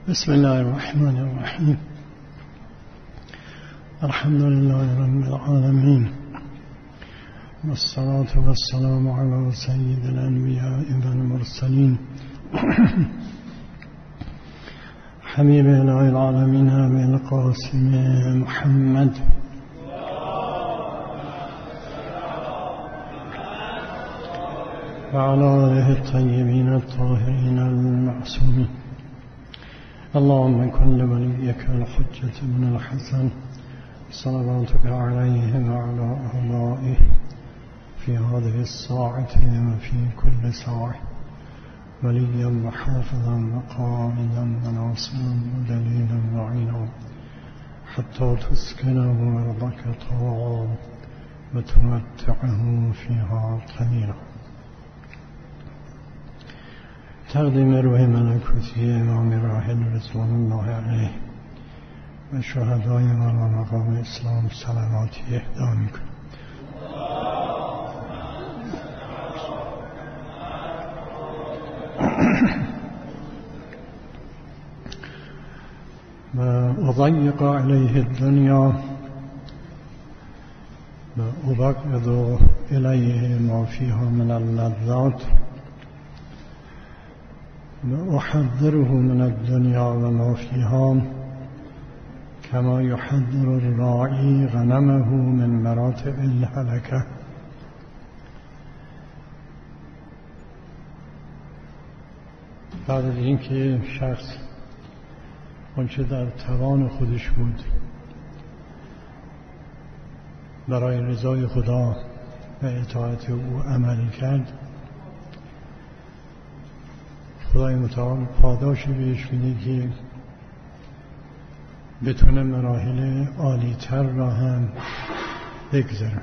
بسم الله الرحمن الرحيم. الحمد لله رب العالمين، والصلاة والسلام على سيد الأنبياء والمرسلين حبيب إله العالمين أبي القاسم محمد وعلى آله الطيبين الطاهرين المعصومين. اللهم كن لوليك الحجة بن الحسن صلواتك عليه وعلى آبائه في هذه الساعة وفي كل ساعة وليا وحافظا وقائدا وناصرا ودليلا وعينا حتى تسكنه أرضك طوعا وتمتعه فيها قليلا. تقدیم روح ملکوتی امام راحل رضوان الله علیه و شهدای ما و مقام اسلام صلواتی اهدا میکنم. و اضیق علیه الدنیا و ابغض الیه ما فیها من اللذات وأحذره من الدنيا وما فيها كما يحذر الراعي غنمه من مراتع الهلكة. بعد از اینکه شخص آنچه در توان خودش بود برای رضای خدا و اطاعت او عمل کرد، خدای متعال پاداشی بهش میده که بتونه مراحل عالی تر را هم بگذره.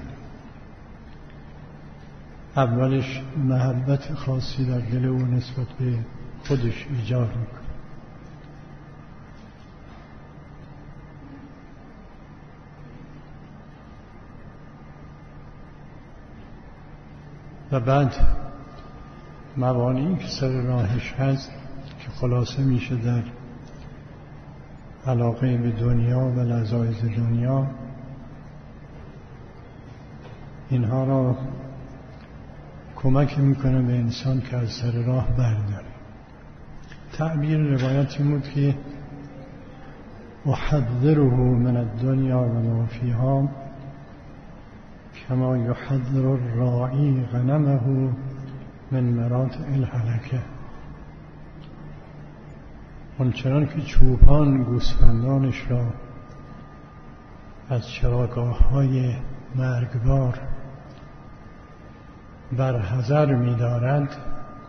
اولش محبت خاصی در دل او نسبت به خودش ایجاد میکنه و بعد موانعی که سر راهش هست که خلاصه میشه در علاقه به دنیا و لذایذ دنیا، اینها را کمک میکنه به انسان که از سر راه برداره. تعبیر روایتی بود که احذره من الدنیا و ما فیها کما یحذر الراعی غنمه من مراتع الهلكه. آنچنان که چوپان گوسفندانش را از چراگاه‌های مرگبار برحذر می‌دارد،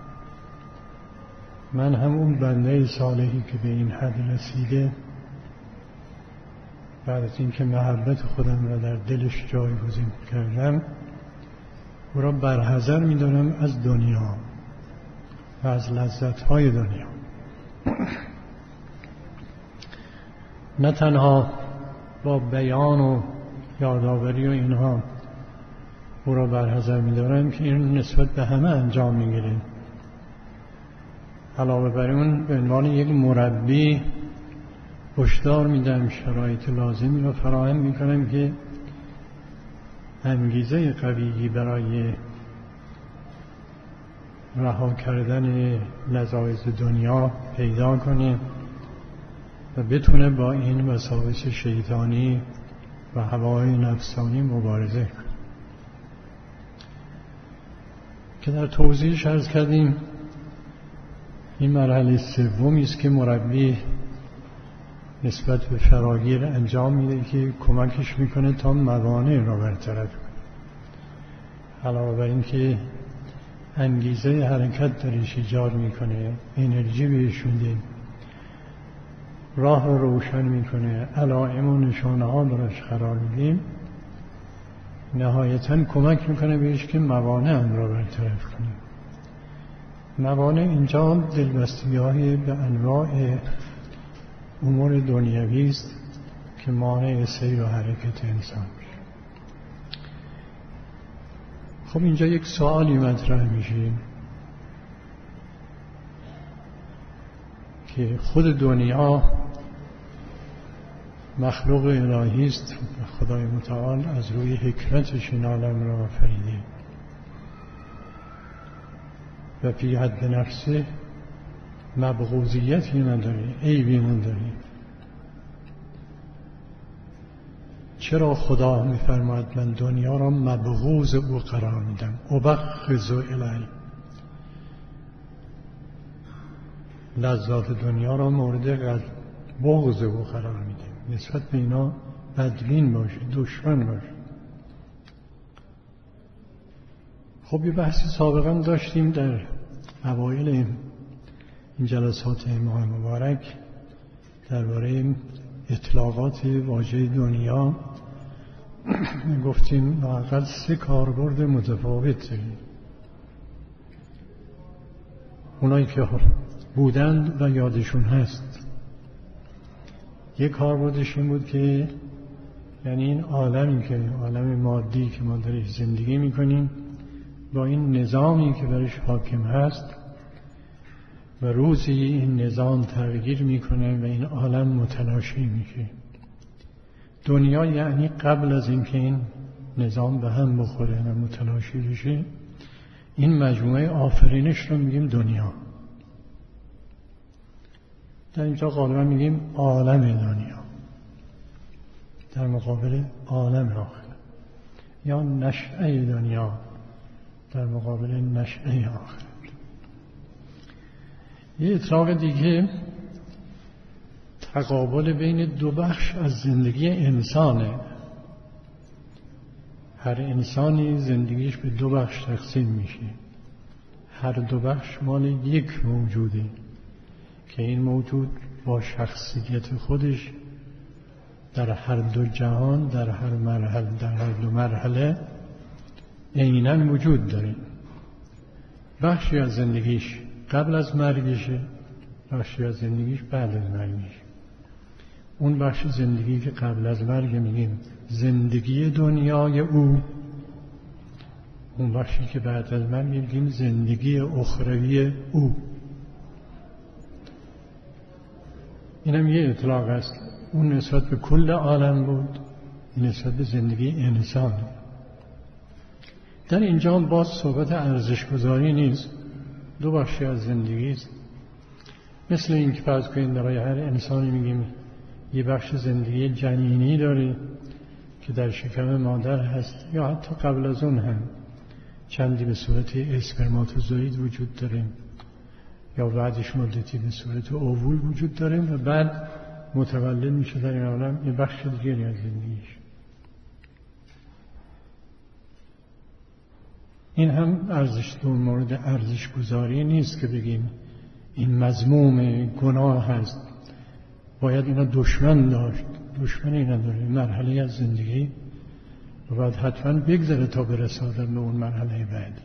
من همون بنده صالحی که به این حد رسیده بعد از اینکه محبت خودم را در دلش جایگزین کردم، او را برحذر می‌دارم از دنیا و از لذت‌های دنیا. نه تنها با بیان و یادآوری و اینها او را برحذر می‌دارم که این نسبت به همه انجام می‌گیره. علاوه بر اون به عنوان یک مربی هشدار میدم، شرایط لازمی را فراهم می‌کنم که انگیزه قوی برای رها کردن لذایذ دنیا پیدا کنه و بتونه با این وساوس شیطانی و هوای نفسانی مبارزه کنه. که در توضیحش عرض کردیم این مرحله سومی است که مربی نسبت به فراگیر انجام میده که کمکش میکنه تا موانع را برطرف کنه. علاوه بر این که انگیزه حرکت درش ایجاد میکنه، انرژی بهش میده، راه رو روشن میکنه، علائم و نشانه ها درش قرار میدیم، نهایتاً کمک میکنه بهش که موانع هم را برطرف کنه. موانع اینجا دلبستگی‌های به انواع امور دنیوی است که مانع سیر و حرکت انسان میشه. خب اینجا یک سوالی مطرح میشه که خود دنیا مخلوق الهی است و خدای متعال از روی حکمتش این عالم را آفریده و فی حد نفسه مبغوضیتی نداره، عیبی نداره. چرا خدا می‌فرماید من دنیا را مبغوض او قرار میدم، ابغض الیه، لذات دنیا را مورد بغض او قرار میده، نسبت به اینا بدبین باشه، دشمن باشه. خب یه بحثی سابقا داشتیم در اوایل این جلسات ماه مبارک درباره اطلاقات واژه دنیا. گفتیم لااقل 3 کاربرد متفاوت داریم. اونایی که بودند و یادشون هست، یک کاربردش این بود که یعنی این عالمی که عالم مادی که ما درش زندگی میکنیم با این نظامی که برش حاکم هست و روزی این نظام تغییر میکنه و این عالم متلاشی میشه. دنیا یعنی قبل از اینکه این نظام به هم بخوره و متلاشی بشه، این مجموعه آفرینش رو میگیم دنیا. در اینجا غالبا میگیم عالم دنیا در مقابل عالم آخر، یا نشأه دنیا در مقابل نشأه آخر. یه اطلاق دیگه تقابل بین 2 بخش از زندگی انسانه. هر انسانی زندگیش به 2 بخش تقسیم میشه، هر 2 بخش مال یک موجوده که این موجود با شخصیت خودش در هر 2 جهان، در هر مرحله، 2 مرحله عیناً وجود داره. بخشی از زندگیش قبل از مرگشه، بخشی از زندگیش بعد از مرگشه. اون بخش زندگی که قبل از مرگ میگیم زندگی دنیای او، اون بخشی که بعد از مرگ میگیم زندگی اخروی او. اینم یه اطلاق است. اون نسبت به کل عالم بود، این نسبت به زندگی انسان. در اینجا باز صحبت ارزش‌گذاری نیست، 2 بخشی از زندگی است. مثل این که فرض کنید برای هر انسانی میگیم یه بخش زندگی جنینی داره که در شکم مادر هست، یا حتی قبل از اون هم چندی به صورت اسپرماتوزوئید وجود داره، یا بعدش مدتی به صورت اوول وجود داره و بعد متولد میشه در این عالم. یه بخش دیگری از زندگیش. این هم مورد ارزش گذاری نیست که بگیم این مذموم گناه هست، باید اینا دشمن داشت. دشمنی نداره، مرحله از زندگی و باید حتما بگذره تا برسادن به اون مرحله بعدی.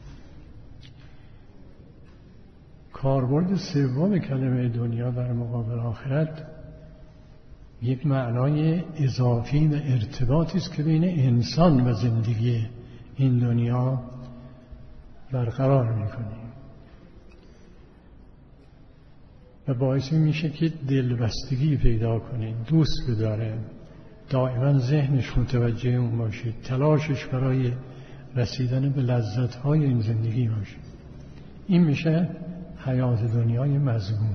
کاربرد سوم کلمه دنیا در مقابل آخرت یک معنای اضافی و ارتباطی است که بین انسان و زندگی این دنیا برقرار میکنیم و باعث میشه که دلبستگی پیدا کنه، دوست بداره، دائما ذهنش متوجه اون باشه، تلاشش برای رسیدن به لذت‌های این زندگی باشه. این میشه حیات دنیای مذموم.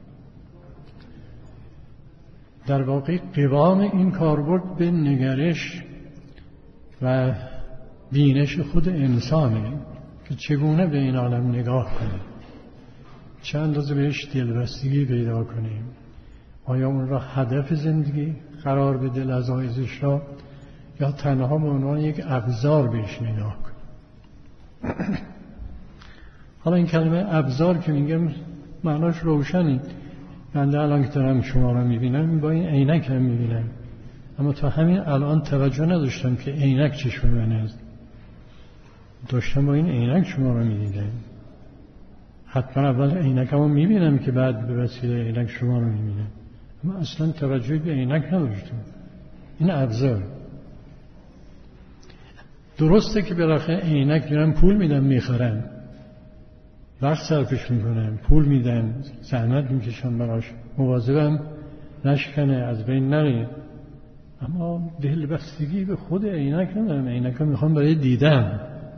در واقع قوام این کاربرد به نگرش و بینش خود انسانه که چگونه به این عالم نگاه کنه، چه اندازه بهش دلبستگی پیدا کنیم، آیا اون را هدف زندگی قرار بده، لذایزش را، یا تنها به عنوان یک ابزار بهش نگاه کنیم. حالا این کلمه ابزار که میگم معناش روشنی. بنده الان که دارم شما را میبینم با این عینک هم میبینم، اما تا همین الان توجه نداشتم که عینک چشم من است. داشتم با این عینک شما را میدیدم. حتما اول عینکمو میبینم که بعد به وسیله عینک شما را میبینم، اما اصلا توجه به عینک نداشتم. این ابزار. درسته که بالاخره عینک میرم پول میدم میخرم، وقت صرفش میکنن، پول میدن، زحمت میکشن براش، مواظبم نشکنه، از بین نره. اما دلبستگی به خود عینک ندارم. عینک رو میخوام برای دیدن.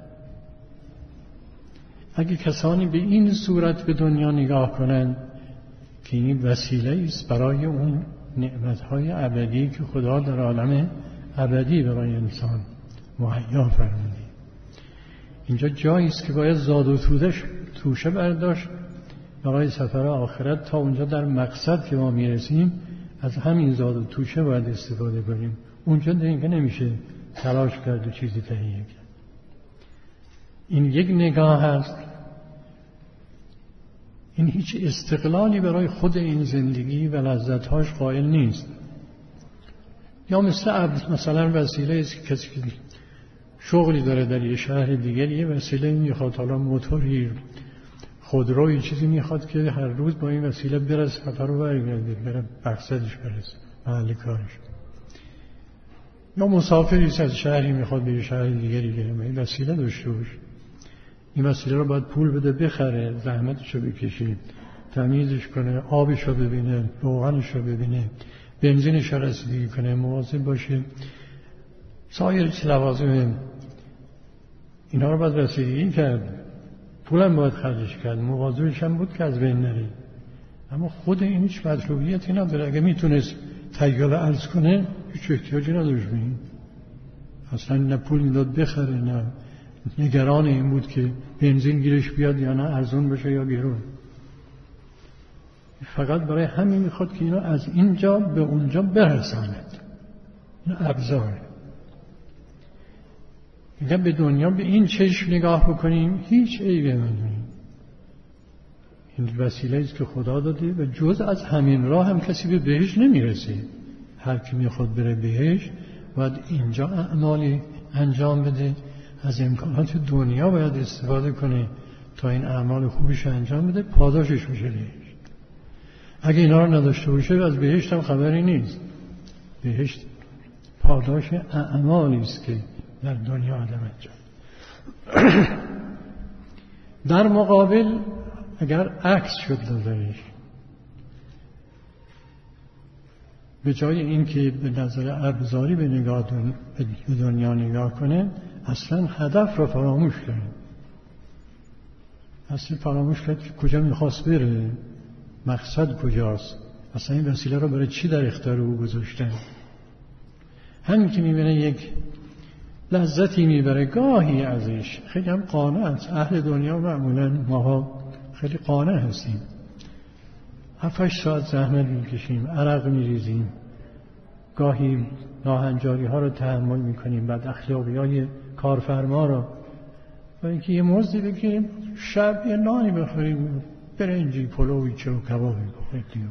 اگه کسانی به این صورت به دنیا نگاه کنند که این وسیله است برای اون نعمتهای ابدی که خدا در عالم ابدی برای انسان مهیا فرموده، اینجا جایی است که باید زاد و توشه برداشت برای سفر آخرت. تا اونجا در مقصد که ما میرسیم از همین زاد و توشه باید استفاده کنیم. اونجا دیگه نمیشه تلاش کرد و چیزی تهیه کرد. این یک نگاه هست. این هیچ استقلالی برای خود این زندگی و لذتهاش قائل نیست. یا مثلا وسیله است که کسی که شغلی داره در یه شهر دیگر، یه وسیله میخواد، حالا موتوری، خودروی، چیزی میخواد که هر روز با این وسیله بره سفر رو برگرده، بره مقصدش برسه، محل کارش. یا مسافری از شهری میخواد به یه شهر دیگری بره، این وسیله داشته باشه. این وسیله رو باید پول بده، بخره، زحمتش رو بکشه، تمیزش کنه، آبش رو ببینه، روغنش رو ببینه، بنزینش رو رسیدگی کنه، مواظب باشه. سایر لوازم اینا رو باید رسیدگی کرد، پولم باید خرجش کرد، مواظبش هم بود که از بین نره. اما خود این هیچ مطلوبیتی نداره. اگه میتونست تیاره عرض کنه هیچ احتیاجی نداشت به این. اصلا نه پول میداد بخره، نه نگران این بود که بنزین گیرش بیاد یا نه ارزون بشه یا گرون. فقط برای همین میخواد که اینو از اینجا به اونجا برساند. این ابزار. اگر به دنیا به این چشم نگاه بکنیم هیچ عیبی نداریم. این وسیله است که خدا داده و جز از همین راه هم کسی به بهشت نمیرسه. هر کی میخواد بره بهشت باید اینجا اعمالی انجام بده، از امکانات دنیا باید استفاده کنه تا این اعمال خوبش انجام بده، پاداشش میشه بهشت. اگه اینا رو نداشته باشه از بهشت هم خبری نیست. بهشت پاداش اعمالی است که در دنیا آدم انجام. در مقابل اگر عکس شد نظرش، به جای این که به نظر ابزاری به دنیا نگاه کنه، اصلا هدف رو فراموش کنه. اصلا فراموش کرد که کجا میخواست بره، مقصد کجاست، اصلا این وسیله رو برای چی در اختیار او گذاشتن. همین که میبینه یک لذتی میبره گاهی ازش، خیلی هم قانع است. اهل دنیا معمولا ماها خیلی قانع هستیم. 7-8 ساعت زحمت میکشیم، عرق میریزیم، گاهی ناهنجاری ها رو تحمل میکنیم، بعد اخلاقی های کارفرما رو، و اینکه یه مزدی بگیریم، شب یه نانی بخوریم، برنجی، پلوی، چلو کبابی بخوریم.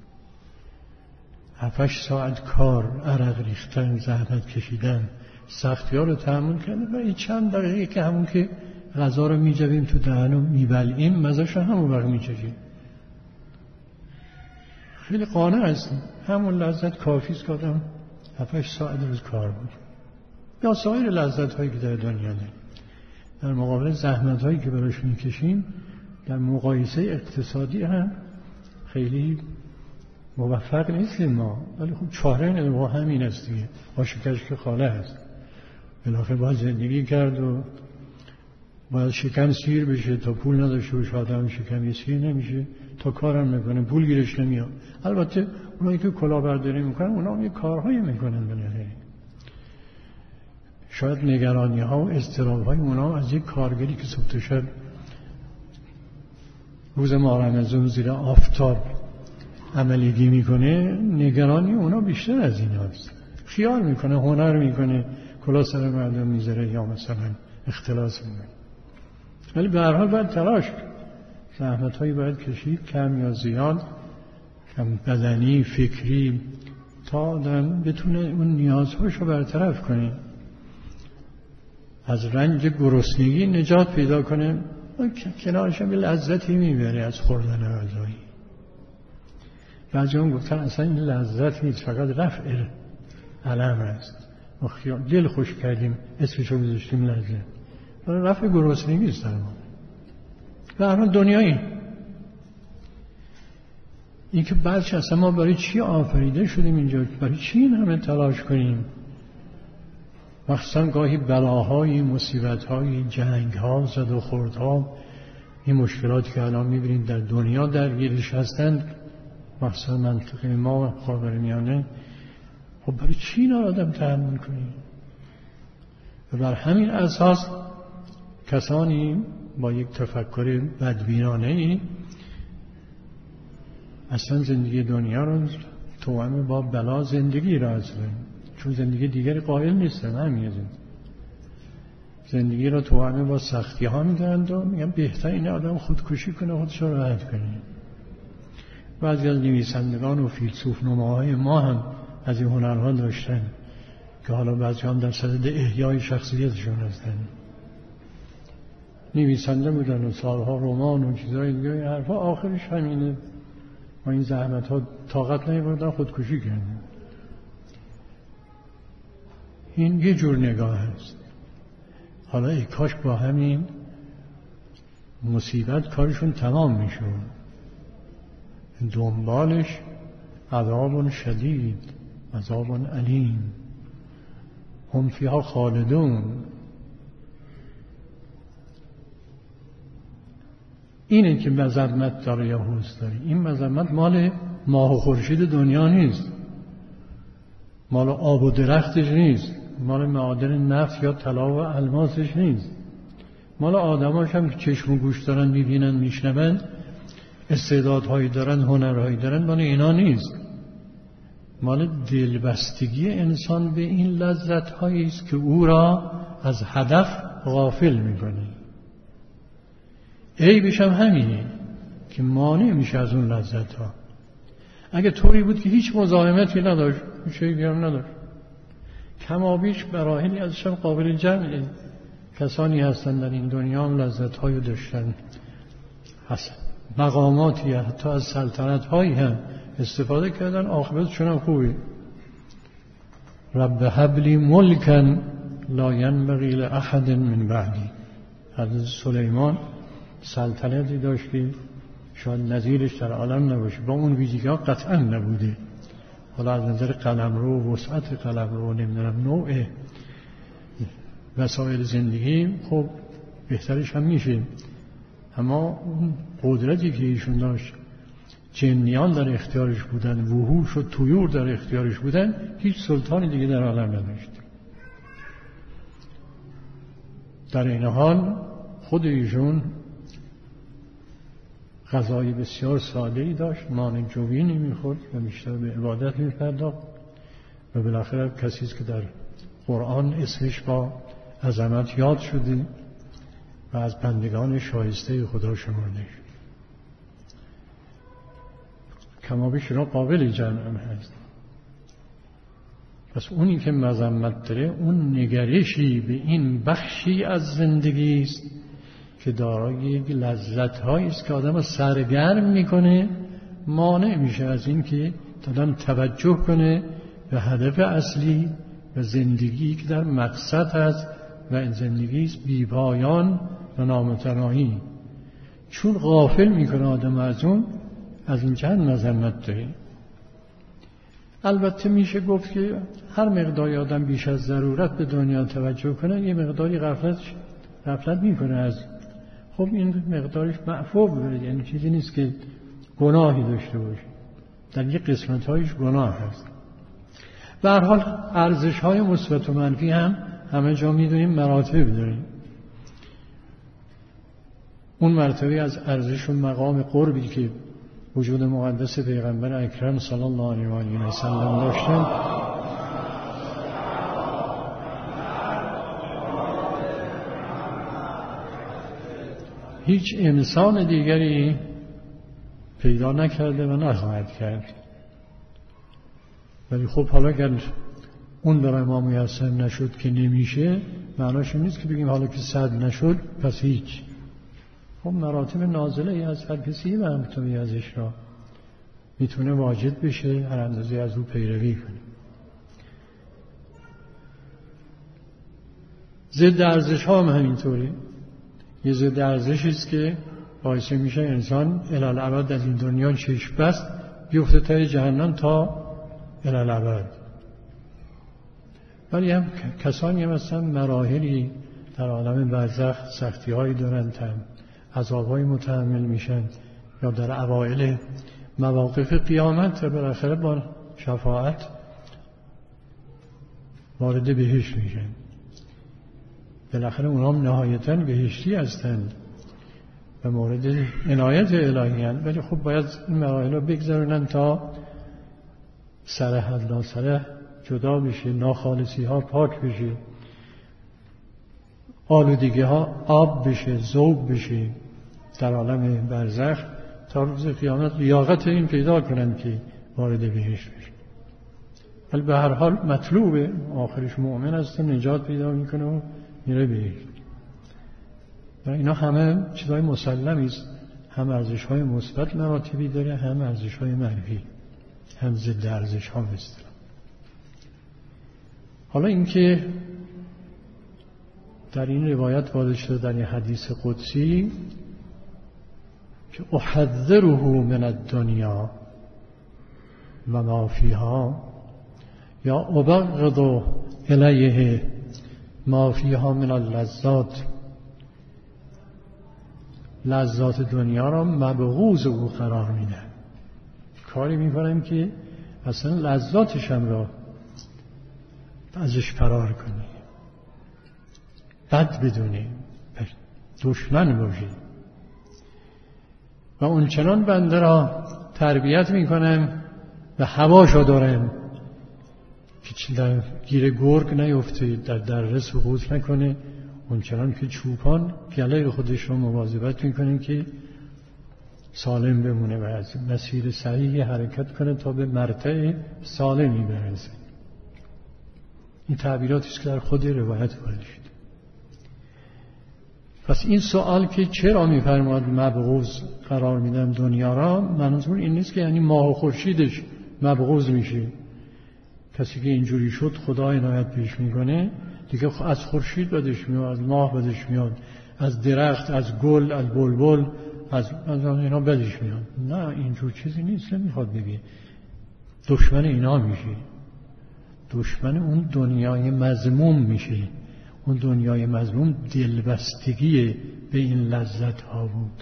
7-8 ساعت کار، عرق ریختن، زحمت کشیدن، سختی ها رو تحمل کردن، و این چند دقیقه که همون که غذا رو میجویم تو دهن و میبلعیم، مزه‌ش همون وقت میچشیم. خیلی قانع هستیم، همون لذت کافی است که آدم 7-8 ساعت روز کار بود. یا سایر لذت هایی که در دنیا داریم، در مقابل زحمت هایی که براش میکشیم، در مقایسه اقتصادی هم خیلی موفق نیستیم ما. ولی خب چاره نداریم، همین است دیگه، با شکرش که خاله هست. بالاخره باید زندگی کرد و باید شکم سیر بشه. تا پول نداشته باشه آدم شکم سیر نمیشه، تا کارم میکنه پول گیرش نمیاد. البته اونایی که کلاهبرداری میکنن اونا هم یه کارهایی میکنن بالاخره. شاید نگرانی ها و اضطراب های اونا از یک کارگری که صبح تا شب روز ماه رمضان زیر آفتاب عملیگی میکنه، نگرانی اونا بیشتر از این هست. خیال میکنه، هنر میکنه، کلاه سر مردم میذاره یا مثلا اختلاس میکنه. ولی به هر حال باید تلاش کنه، زحمت هایی باید کشید، کم یا زیاد، کم بدنی، فکری، تا آدم بتونه اون نیازهاش رو برطرف کنه، از رنج گرسنگی نجات پیدا کنه، و کنارش هم لذتی میبره از خوردن غذایی. بعضی هم گفتن اصلا این لذت نیست، فقط رفع علم است. ما دل خوش کردیم اسمشو گذاشتیم لذت، رفع گرسنگی است در ما. و هر دنیایی این که بچه اصلا ما برای چی آفریده شدیم اینجا، برای چی این همه تلاش کنیم؟ مخصوصا گاهی بلاهای، مصیبتهای، جنگها، زد و خوردها، این مشکلاتی که الان میبینید در دنیا درگیرش هستند، مخصوصا منطقه ما خاورمیانه، خب برای چی اینا آدم تحمل کنیم؟ و بر همین اساس کسانی با یک تفکر بدبینانه‌ای اصلا زندگی دنیا رو توأم با بلا زندگی را هستن، چون زندگی دیگری قائل نیستن، همین زندگی را توأم با سختی ها میدارند و میگن بهتر این آدم خودکشی کنه، خودش رو راحت کنه. بعضی از نویسندگان و فیلسوف نماهای ما هم از این هنرها داشتن که حالا بعضی هم در صدد احیای شخصیتشون هستن، نویسنده بودن و سالها رمان و چیزهای دیگه، این حرفا آخرش همینه، ما این زحمت ها طاقت نمیبردن خودکشی کردن. این یه جور نگاه هست. حالا ای کاش با همین مصیبت کارشون تمام میشد، دنبالش عذاب شدید، عذاب علیم، هم فیها خالدون. اینه که مذمت داره یا حوض داره. این مذمت مال ماه و خورشید دنیا نیست، مال آب و درختش نیست، مال معادن نفت یا طلا و الماسش نیست، مال آدماش هم که چشم و گوش دارن، میبینن، میشنون، استعدادهایی دارن، هنرهایی دارن، مال اینا نیست. مال دلبستگی انسان به این لذت‌هایی است که او را از هدف غافل میکنه. عیبش هم همینه که مانع میشه از اون لذت‌ها. اگه طوری بود که هیچ مزاحمتی نداشت، هیچ عیبی هم نداشت، کمابیش براهینی ازش هم قابل جمعه. کسانی هستند در این دنیا هم لذت‌هایی داشتن، مقاماتی حتی از سلطنت‌هایی هم استفاده کردن، عاقبتشون هم خوبه. رب هب لی ملکا لا ینبغی لاحد من بعدی. حضرت سلیمان سلطنتی داشت که شاید نظیرش در عالم نباشه، با اون ویژگی‌ها قطعا نبوده. حالا از نظر قلمرو و وسعت قلمرو، نمیدونم نوع وسایل زندگی، خب بهترش هم میشه، اما اون قدرتی که ایشون داشت، جنیان در اختیارش بودن، وحوش و طیور در اختیارش بودن، هیچ سلطانی دیگه در عالم نداشت. در این حال خود ایشون غذای بسیار ساده‌ای داشت، مانع جوینی می‌خورد و بیشتر به عبادت می‌پرداخت و بالاخره کسی است که در قرآن اسمش با عظمت یاد شده و از بندگان شایسته خدا شمرده شد. کمابیش را قابل جمع هست. پس اونی که مذمت داره اون نگرشی به این بخشی از زندگی است که دارای یک لذت‌هایی است که آدم سرگرم میکنه، مانع میشه از این که آدم توجه کنه به هدف اصلی و زندگی که در مقصد هست و این زندگی است بی‌پایان و نامتناهی. چون غافل میکنه آدم از این چند مذمت داره. البته میشه گفت که هر مقداری آدم بیش از ضرورت به دنیا توجه کنه، یه مقداری غفلت میکنه از، خب این مقدارش معفو بره، یعنی چیزی نیست که گناهی داشته باشه، در یک قسمت‌هایش گناه هست. به هر حال ارزش‌های مثبت و منفی هم همه جا میدونیم مراتب داریم. اون مرتبه از ارزش و مقام قربی که وجود مقدس پیغمبر اکرم صلی الله علیه و آله و سلم داشتن، هیچ انسان دیگری پیدا نکرده و نخواهد کرد. ولی خب حالا اگر اون برای ما میسر نشد که نمیشه، معناش این نیست که بگیم حالا که صد نشد پس هیچ. خب مراتب نازله ای از هر کسی مرتبه ازش را میتونه واجد بشه، هر اندازه از او پیروی کنه. ضد ارزش ها هم همینطوری. یه ضد ارزشی است که باعث میشه انسان الالعبد از این دنیا چشم بست بیفته ته جهنم تا الالعبد. ولی هم کسانی هم هستن مراحلی در عالم برزخ سختی هایی دارن، عذاب های متحمل میشن، یا در اوائل مواقف قیامت بالاخره با شفاعت وارد بهشت میشن. بالاخره اونها هم نهایتاً بهشتی هستند و مورد عنایت الهی هستند، ولی خب باید این مراحل رو بگذارونن تا سره از ناسره جدا بشه، ناخالصی ها پاک بشه، آلودگی ها آب بشه، ذوب بشه در عالم برزخ، تا روز قیامت لیاقت این پیدا کنند که وارد بهشت بشه. ولی به هر حال مطلوبه، آخرش مؤمن است و نجات پیدا میکنه و میره بهشت. و اینا همه چیزهای مسلمی است، هم ارزش‌های مثبت مراتبی داره، هم ارزش‌های منفی، هم ضد ارزش‌ها است. حالا اینکه در این روایت وارد شده در این حدیث قدسی که احذره من الدنیا و ما فیها، یا ابغض الیه ما فیها من اللذات، لذات دنیا را مبغوض او قرار میدن، کاری میکنم که اصلا لذاتش هم را ازش فرار کنی، بد بدونی، دشمن باشی. و اونچنان بنده را تربیت میکنم و هواشو دارم که در گیر گرگ نیفته، در دره سقوط نکنه، اونچنان که چوپان گله خودش رو مواظبت میکنه که سالم بمونه و از مسیر صحیحی حرکت کنه تا به مرتع سالمی برسه. این تعبیراتی است که در خود روایت وارد شده. پس این سوال که چرا میفرماد مبغوض قرار میدم دنیا را، منظور این نیست که یعنی ماه و خورشیدش مبغوض میشه. کسی که اینجوری شد خدا عنایت پیش میکنه دیگه، از خورشید بدش میاد، از ماه بدش میاد، از درخت، از گل، از بلبل، از اینا بدش میاد. نه، اینجور چیزی نیست. نمیخواد بگه دشمن اینا میشه، دشمن اون دنیای مذموم میشه. اون دنیای مذموم دلبستگی به این لذت ها بود،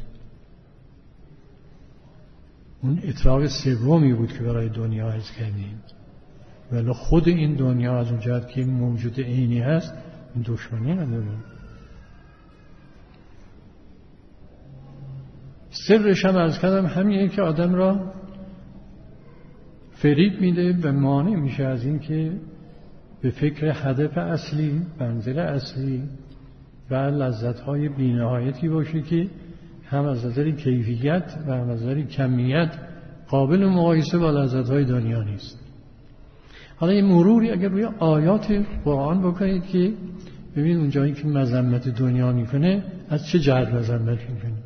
اون اطراق سومی بود که برای دنیا عرض کردیم. ولی خود این دنیا از اون جهت که موجود عینی هست این دشمنی نداره. سرش هم عرض کردم همینه که آدم را فریب میده و مانع میشه از این که به فکر هدف اصلی، منزل اصلی و لذت‌های بی‌نهایتی باشه که هم از نظر کیفیت و هم از نظر کمیت قابل مقایسه با لذت‌های دنیا نیست. حالا یه مروری اگر روی آیات قرآن بکنید که ببینید اون جایی که مذمت دنیا میکنه از چه جهت مذمت میکنه.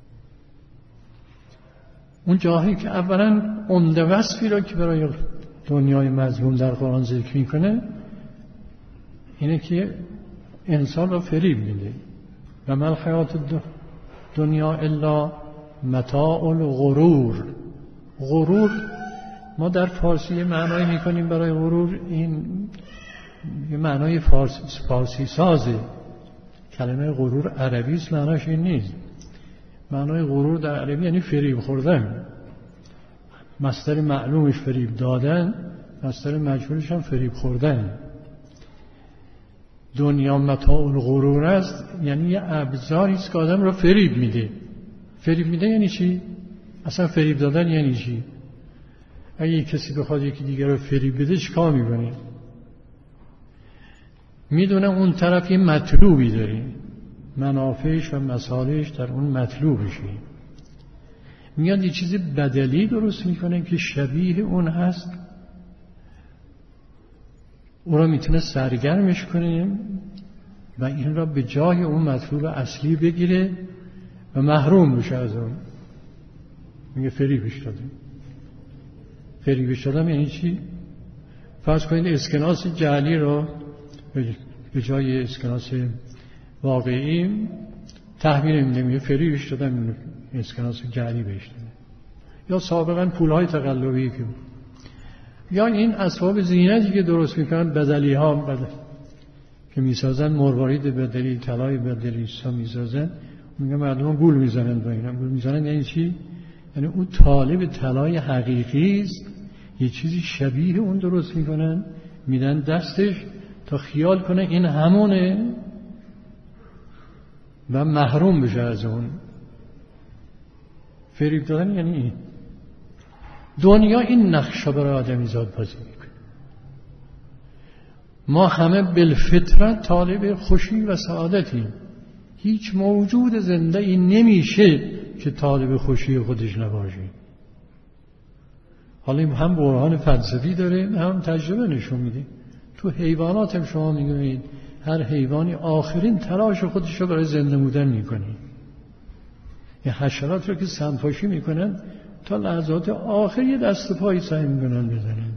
اون جایی که اولا عمده وصفی را که برای دنیای مذموم در قرآن ذکر میکنه اینه که انسان را فریب میده و ما الحیات دنیا الا متاع الغرور. غرور ما در فارسی معنایی میکنیم برای غرور، این یه معنای فارسی سازه. کلمه غرور عربی است، معناش این نیست. معنای غرور در عربی یعنی فریب خوردن. مصدر معلومش فریب دادن، مصدر مجهولش هم فریب خوردن. دنیا متاع الغرور است، یعنی یه ابزاری است که آدم رو فریب میده. فریب میده یعنی چی؟ اصلا فریب دادن یعنی چی؟ اگه کسی بخواد یکی دیگر رو فریب بده چیکار میکنه؟ میدونه اون طرف یه مطلوبی داره، منافعش و مصالحش در اون مطلوبشه، میاد یه چیز بدلی درست میکنه که شبیه اون هست، اون را میتونه سرگرمش کنه و این را به جای اون مطلوب اصلی بگیره و محروم بشه از اون. میگه فریبش داده. فریبش دادم یعنی چی؟ فرض کنید اسکناس جعلی را به جای اسکناس واقعی تحویل میدیم، یه فریش دادن اسکناس جعلی بهش دادن، یا سابقا پولهای تقلبی که بود، یا این اسباب زینتی که درست میکنن، بدلی ها که میسازن، مروارید بدلی، طلای بدلی میسازن، میگن مردم گول میزنن با اینا. گول میزنن یعنی چی؟ یعنی اون طالب طلای حقیقی است، یه چیزی شبیه اون درست میکنن میدن دستش تا خیال کنه این همونه و محروم بشه از اون. فریب دادن یعنی این. دنیا این نقشه برای آدمیزاد بازی میکنه. ما همه بالفطرت طالب خوشی و سعادتیم. هیچ موجود زنده ای نمیشه که طالب خوشی خودش نباشه. حالا این هم برهان فلسفی داره، هم تجربه نشون میده. تو حیوانات هم شما میگوید هر حیوانی آخرین تلاش خودش رو برای زنده بودن میکنه. این حشرات رو که سمپاشی میکنن تا لحظات آخر یه دست پایی سعی میکنن بزنن.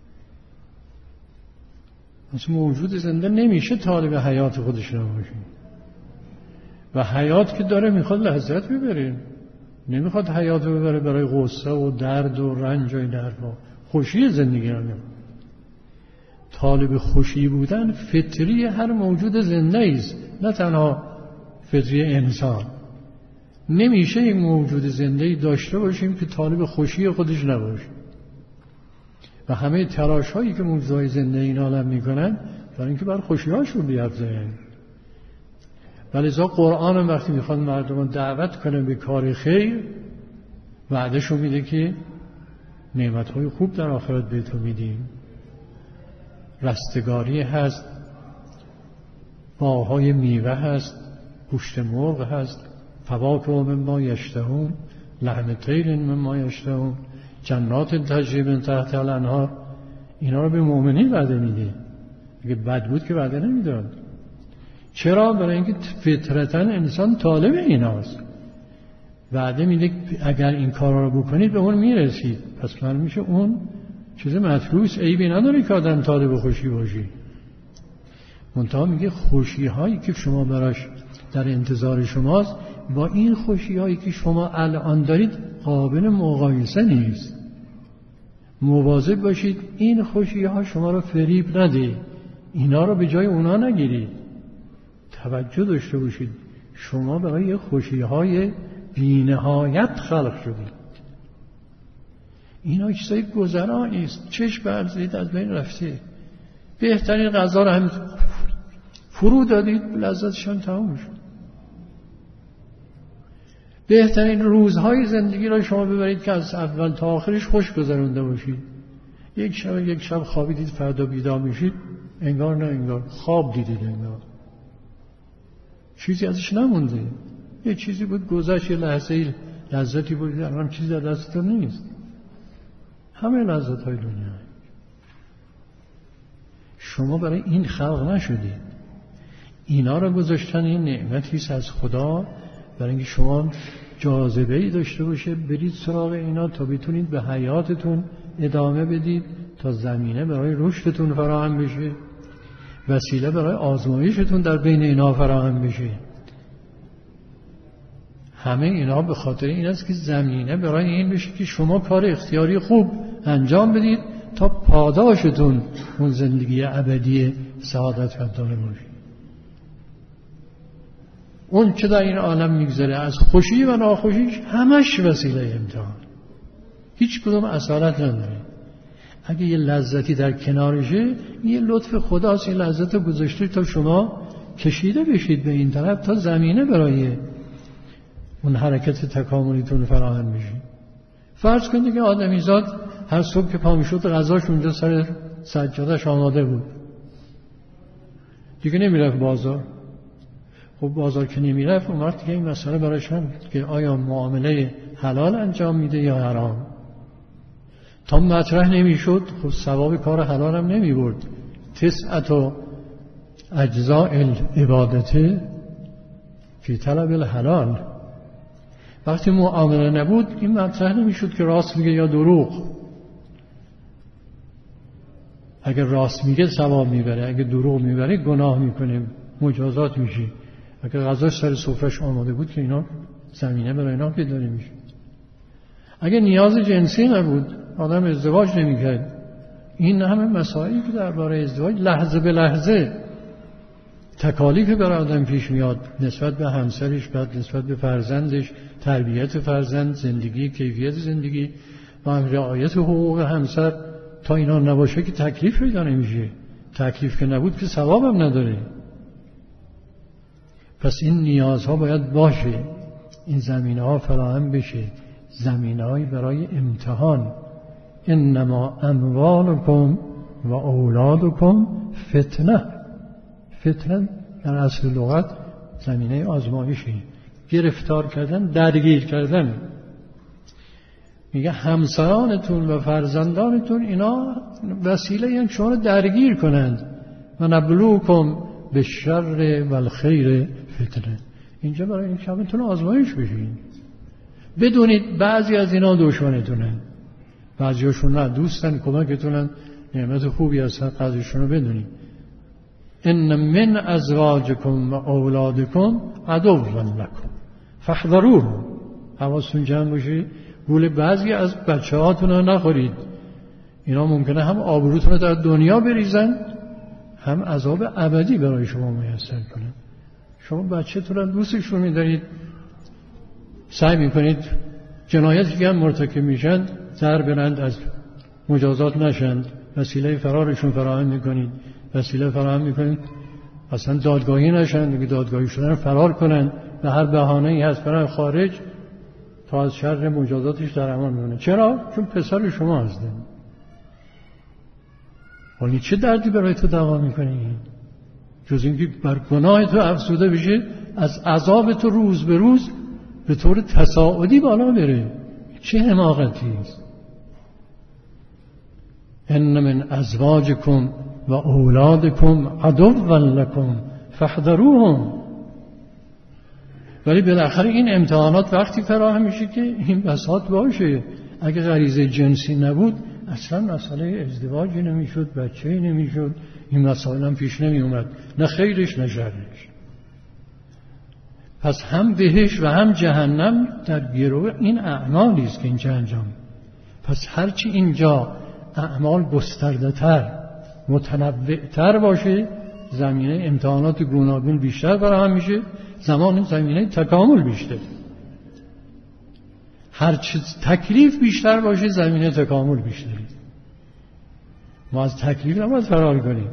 اصلا موجود زنده نمیشه طالب حیات خودش نباشه. و حیات که داره میخواد لذت ببره، نمیخواد حیات رو ببره برای غصه و درد و رنج و این حرفا. خوشی زندگی رو نمیخواد. طالب خوشی بودن فطری هر موجود زنده است، نه تنها فطری انسان. نمیشه یک موجود زنده‌ای داشته باشیم که طالب خوشی خودش نباشه. و همه تلاش هایی که موجودهای زنده این عالم میکنن برای اینکه بر خوشی هاشون بیفزاین. ولذا قرآن هم وقتی میخواد مردم دعوت کنه به کار خیر، وعدهشون میده که نعمتهای خوب در آخرت بهتون میدیم. رستگاری هست، باغ‌های میوه هست، گوشت مرغ هست، فواکه مما یشتهون، لحم طیر مما یشتهون، جنات تجری من تحتها الانهار. اینا رو به مؤمنین وعده میده. اگه بد بود که وعده نمیداد. چرا؟ برای اینکه فطرتاً انسان طالب ایناست. وعده میده اگر این کارا رو بکنید به اون میرسید. پس معلوم میشه اون چیز مطلوبه، عیبی نداره که آدم طالب خوشی باشی. منتها میگه خوشی هایی که شما براش در انتظار شماست با این خوشی هایی که شما الان دارید قابل مقایسه نیست. مواظب باشید این خوشی ها شما رو فریب نده، اینا رو به جای اونا نگیرید. توجه داشته باشید شما برای خوشی های بی‌نهایت خلق شدید. اینا چیزای گذرانی است. چشم برزید از بین رفته. بهترین غذا رو هم فرو دادید، لذتش هم تمام شد. بهترین روزهای زندگی را شما ببرید که از اول تا آخرش خوش گذرونده باشید. یک شب خوابیدید، فردا بیدار میشید انگار نه انگار خواب دیدید، انگار چیزی ازش نمونده. یه چیزی بود گذشت، یه لحظه لذتی بود، الان چیزی در دستتون نیست. همه لذت های دنیا شما برای این خلق نشدید. اینا رو گذاشتن، این نعمتی است از خدا برای اینکه شما جاذبه‌ای داشته باشه برید سراغ اینا تا بتونید به حیاتتون ادامه بدید، تا زمینه برای رشدتون فراهم بشه، وسیله برای آزمایشتون در بین اینا فراهم بشه. همه اینا به خاطر این است که زمینه برای این بشه که شما کار اختیاری خوب انجام بدید تا پاداشتون اون زندگی ابدی سعادت داره باشه. اون که در این عالم میگذره از خوشی و ناخوشیش همش وسیله امتحان، هیچ کدوم اصالت نداره. اگه یه لذتی در کنارشه یه لطف خداست، این لذت گذاشته تا شما کشیده بشید به این طرف تا زمینه برای اون حرکت تکاملیتون فراهم بشه. فرض کنید که آدمیزاد هر صبح که پا میشد غذاش اونجا سر سجاده‌اش آماده بود، دیگه نمیرفت بازار. خب بازار که نمیرفت اون وقت که این مسئله براش هم که آیا معامله حلال انجام میده یا حرام تا مطرح نمیشد، خب ثواب کار حلال هم نمیبرد. تسعة اجزاء العبادت فی طلب الحلال. وقتی معامله نبود این مطرح نمیشد که راست میگه یا دروغ. اگر راست میگه ثواب میبره، اگر دروغ میبره گناه میکنه، مجازات میشه. اگه غذاش سر سفرهش آماده بود که اینا زمینه برای اینا پیدا نمیشه. اگه نیاز جنسی نبود آدم ازدواج نمیکرد. این همه مسائلی که درباره ازدواج لحظه به لحظه تکالیف برای آدم پیش میاد نسبت به همسرش، بعد نسبت به فرزندش، تربیت فرزند، زندگی، کیفیت زندگی و رعایت حقوق همسر. تا اینا نباشه که تکلیف پیدا نمیشه. تکلیف که نبود که ثواب هم نداره. پس این نیازها باید باشه، این زمینه ها فراهم بشه، زمینه های برای امتحان. انما اموالکم و اولادکم فتنه. فتنه در اصل لغت زمینه آزمایشه، گرفتار کردن، درگیر کردن. میگه همسرانتون و فرزندانتون اینا وسیله این شما درگیر کنند. و نبلوکم بالشر والخیر فتنه. اینجا برای این که بتونه آزمایش بشین. بدونید بعضی از اینا دشمنتونن، بعضیاشون نه، دوستن، کمکتونن، نعمت خوبی هستن، قدرشون رو بدونید. ان من ازواجکم و اولادکم عدو لکم فاحذروه. حواستون جمع باشه گول بعضی از بچه‌هاتون رو نخورید. اینا ممکنه هم آبروتون رو در دنیا بریزن، هم عذاب ابدی برای شما میسر کنن. شما بچه‌تون رو دوستشون می‌دارید، سعی می‌کنید جنایتی که هم مرتکب میشن در برند، از مجازات نشند، وسیله فرارشون فراهم می‌کنید، وسیله فراهم می‌کنید اصلا دادگاهی نشن، دیگه دادگاهی شدن فرار کنن، به هر بهانه‌ای هست برن خارج تا از شر مجازاتش در امان بمونه. چرا؟ چون پسر شما هستن. ولی چه دردی برای تو دوا می‌کنی؟ جز اینکه بر گناه تو افزوده بشه، از عذاب تو روز به روز به طور تصاعدی بالا بره. چه حماقتی است. ان من ازواجکم و اولادکم عدو لکم فاحذروهم. ولی بالاخره این امتحانات وقتی فراهم میشه که این بساط باشه. اگه غریزه جنسی نبود اصلا مسئله ازدواجی نمیشد، بچه‌ای نمیشد، این مسائل هم پیش نمی اومد، نه خیرش نه شرش. پس هم بهش و هم جهنم در گروه این اعمالی است که اینجا انجام. پس هرچی اینجا اعمال گسترده‌تر، متنوع‌تر باشه، زمینه امتحانات گوناگون بیشتر فراهم میشه، زمینه تکامل بیشتر. هرچی تکلیف بیشتر باشه زمینه تکامل بیشتره. ما از تکلیف نباید فرار کنیم.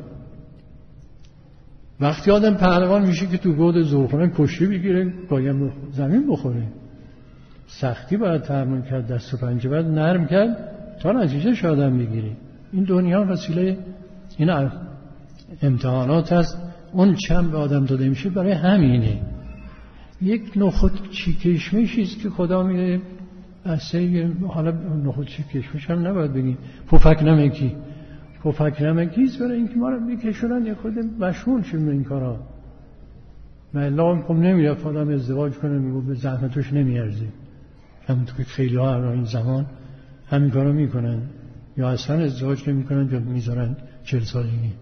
وقتی آدم پهلوان میشه که تو گود زورخونه کشتی بگیره، باید زمین بخوره. سختی باید تحمل کرد، دست و پنجه باید نرم کرد تا نتیجه آدم بگیری. این دنیا وسیله این امتحانات هست. اون چند به آدم داده میشه برای همینه. یک نخود چی کشمشی است که خدا میده اصلا، حالا نخود چی کشمش هم نباید بگیم، پفک نمکی. پفک نمکی است برای اینکه ما رو بکشونن یه خود مشغول شیم به این کارا. ملا خب نمیرفت آدم ازدواج کنه، میگو به زحمتش نمیارزه. همونطور که خیلی ها در این زمان همین کارا میکنن، یا اصلا ازدواج نمیکنن یا میذارن 40 سالگی.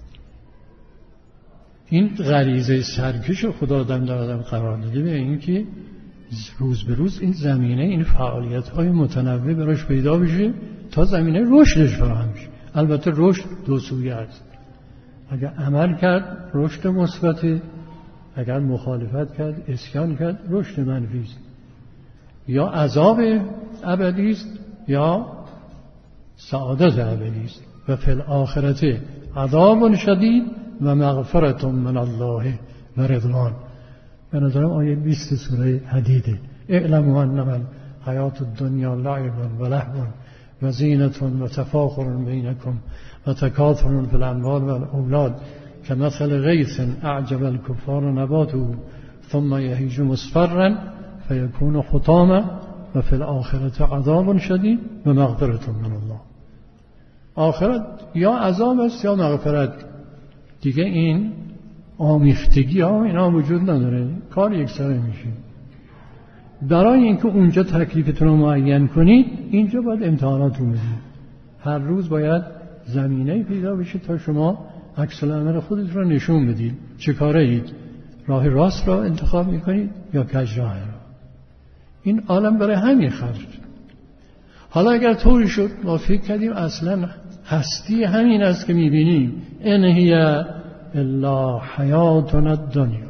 این غریزه سرکش خدا آدم در آدم قرار داده به اینکه روز به روز این زمینه، این فعالیت‌های متنوع براش پیدا بشه تا زمینه رشدش فراهم بشه. البته رشد دو سویه است. اگر عمل کرد رشد مثبت، اگر مخالفت کرد، عصیان کرد، رشد منفی است. یا عذاب ابدی است یا سعادت ابدی است. و فی الاخرته عذاب شدید و مغفرت من الله و رضوان. به نظرم آیه 20 سوره حدیده. اعلموا انما الحیات الدنیا لعب و لهو و زینة و تفاخر بینکم و تکاثر فی الاموال و الاولاد کمثل غیث اعجب الکفار نباته ثم یهیج مصفرا فیکون حطاما و فی الاخرة عذاب شدید و مغفرت من الله. آخرت یا عذاب است یا مغفرت. دیگه این آمیختگی ها اینا وجود نداره، کار یکسره میشه. برای اینکه اونجا تکلیفتون رو معین کنید اینجا باید امتحانات رو بدید. هر روز باید زمینه پیدا بشه تا شما عکس العمل خودت رو نشون بدید. چه کاره اید؟ راه راست را انتخاب میکنید یا کجراه را. این عالم برای همین خلق. حالا اگر طوری شد ما فکر کردیم اصلا هستی همین است که میبینیم، ان هی الا حیاتنا الدنیا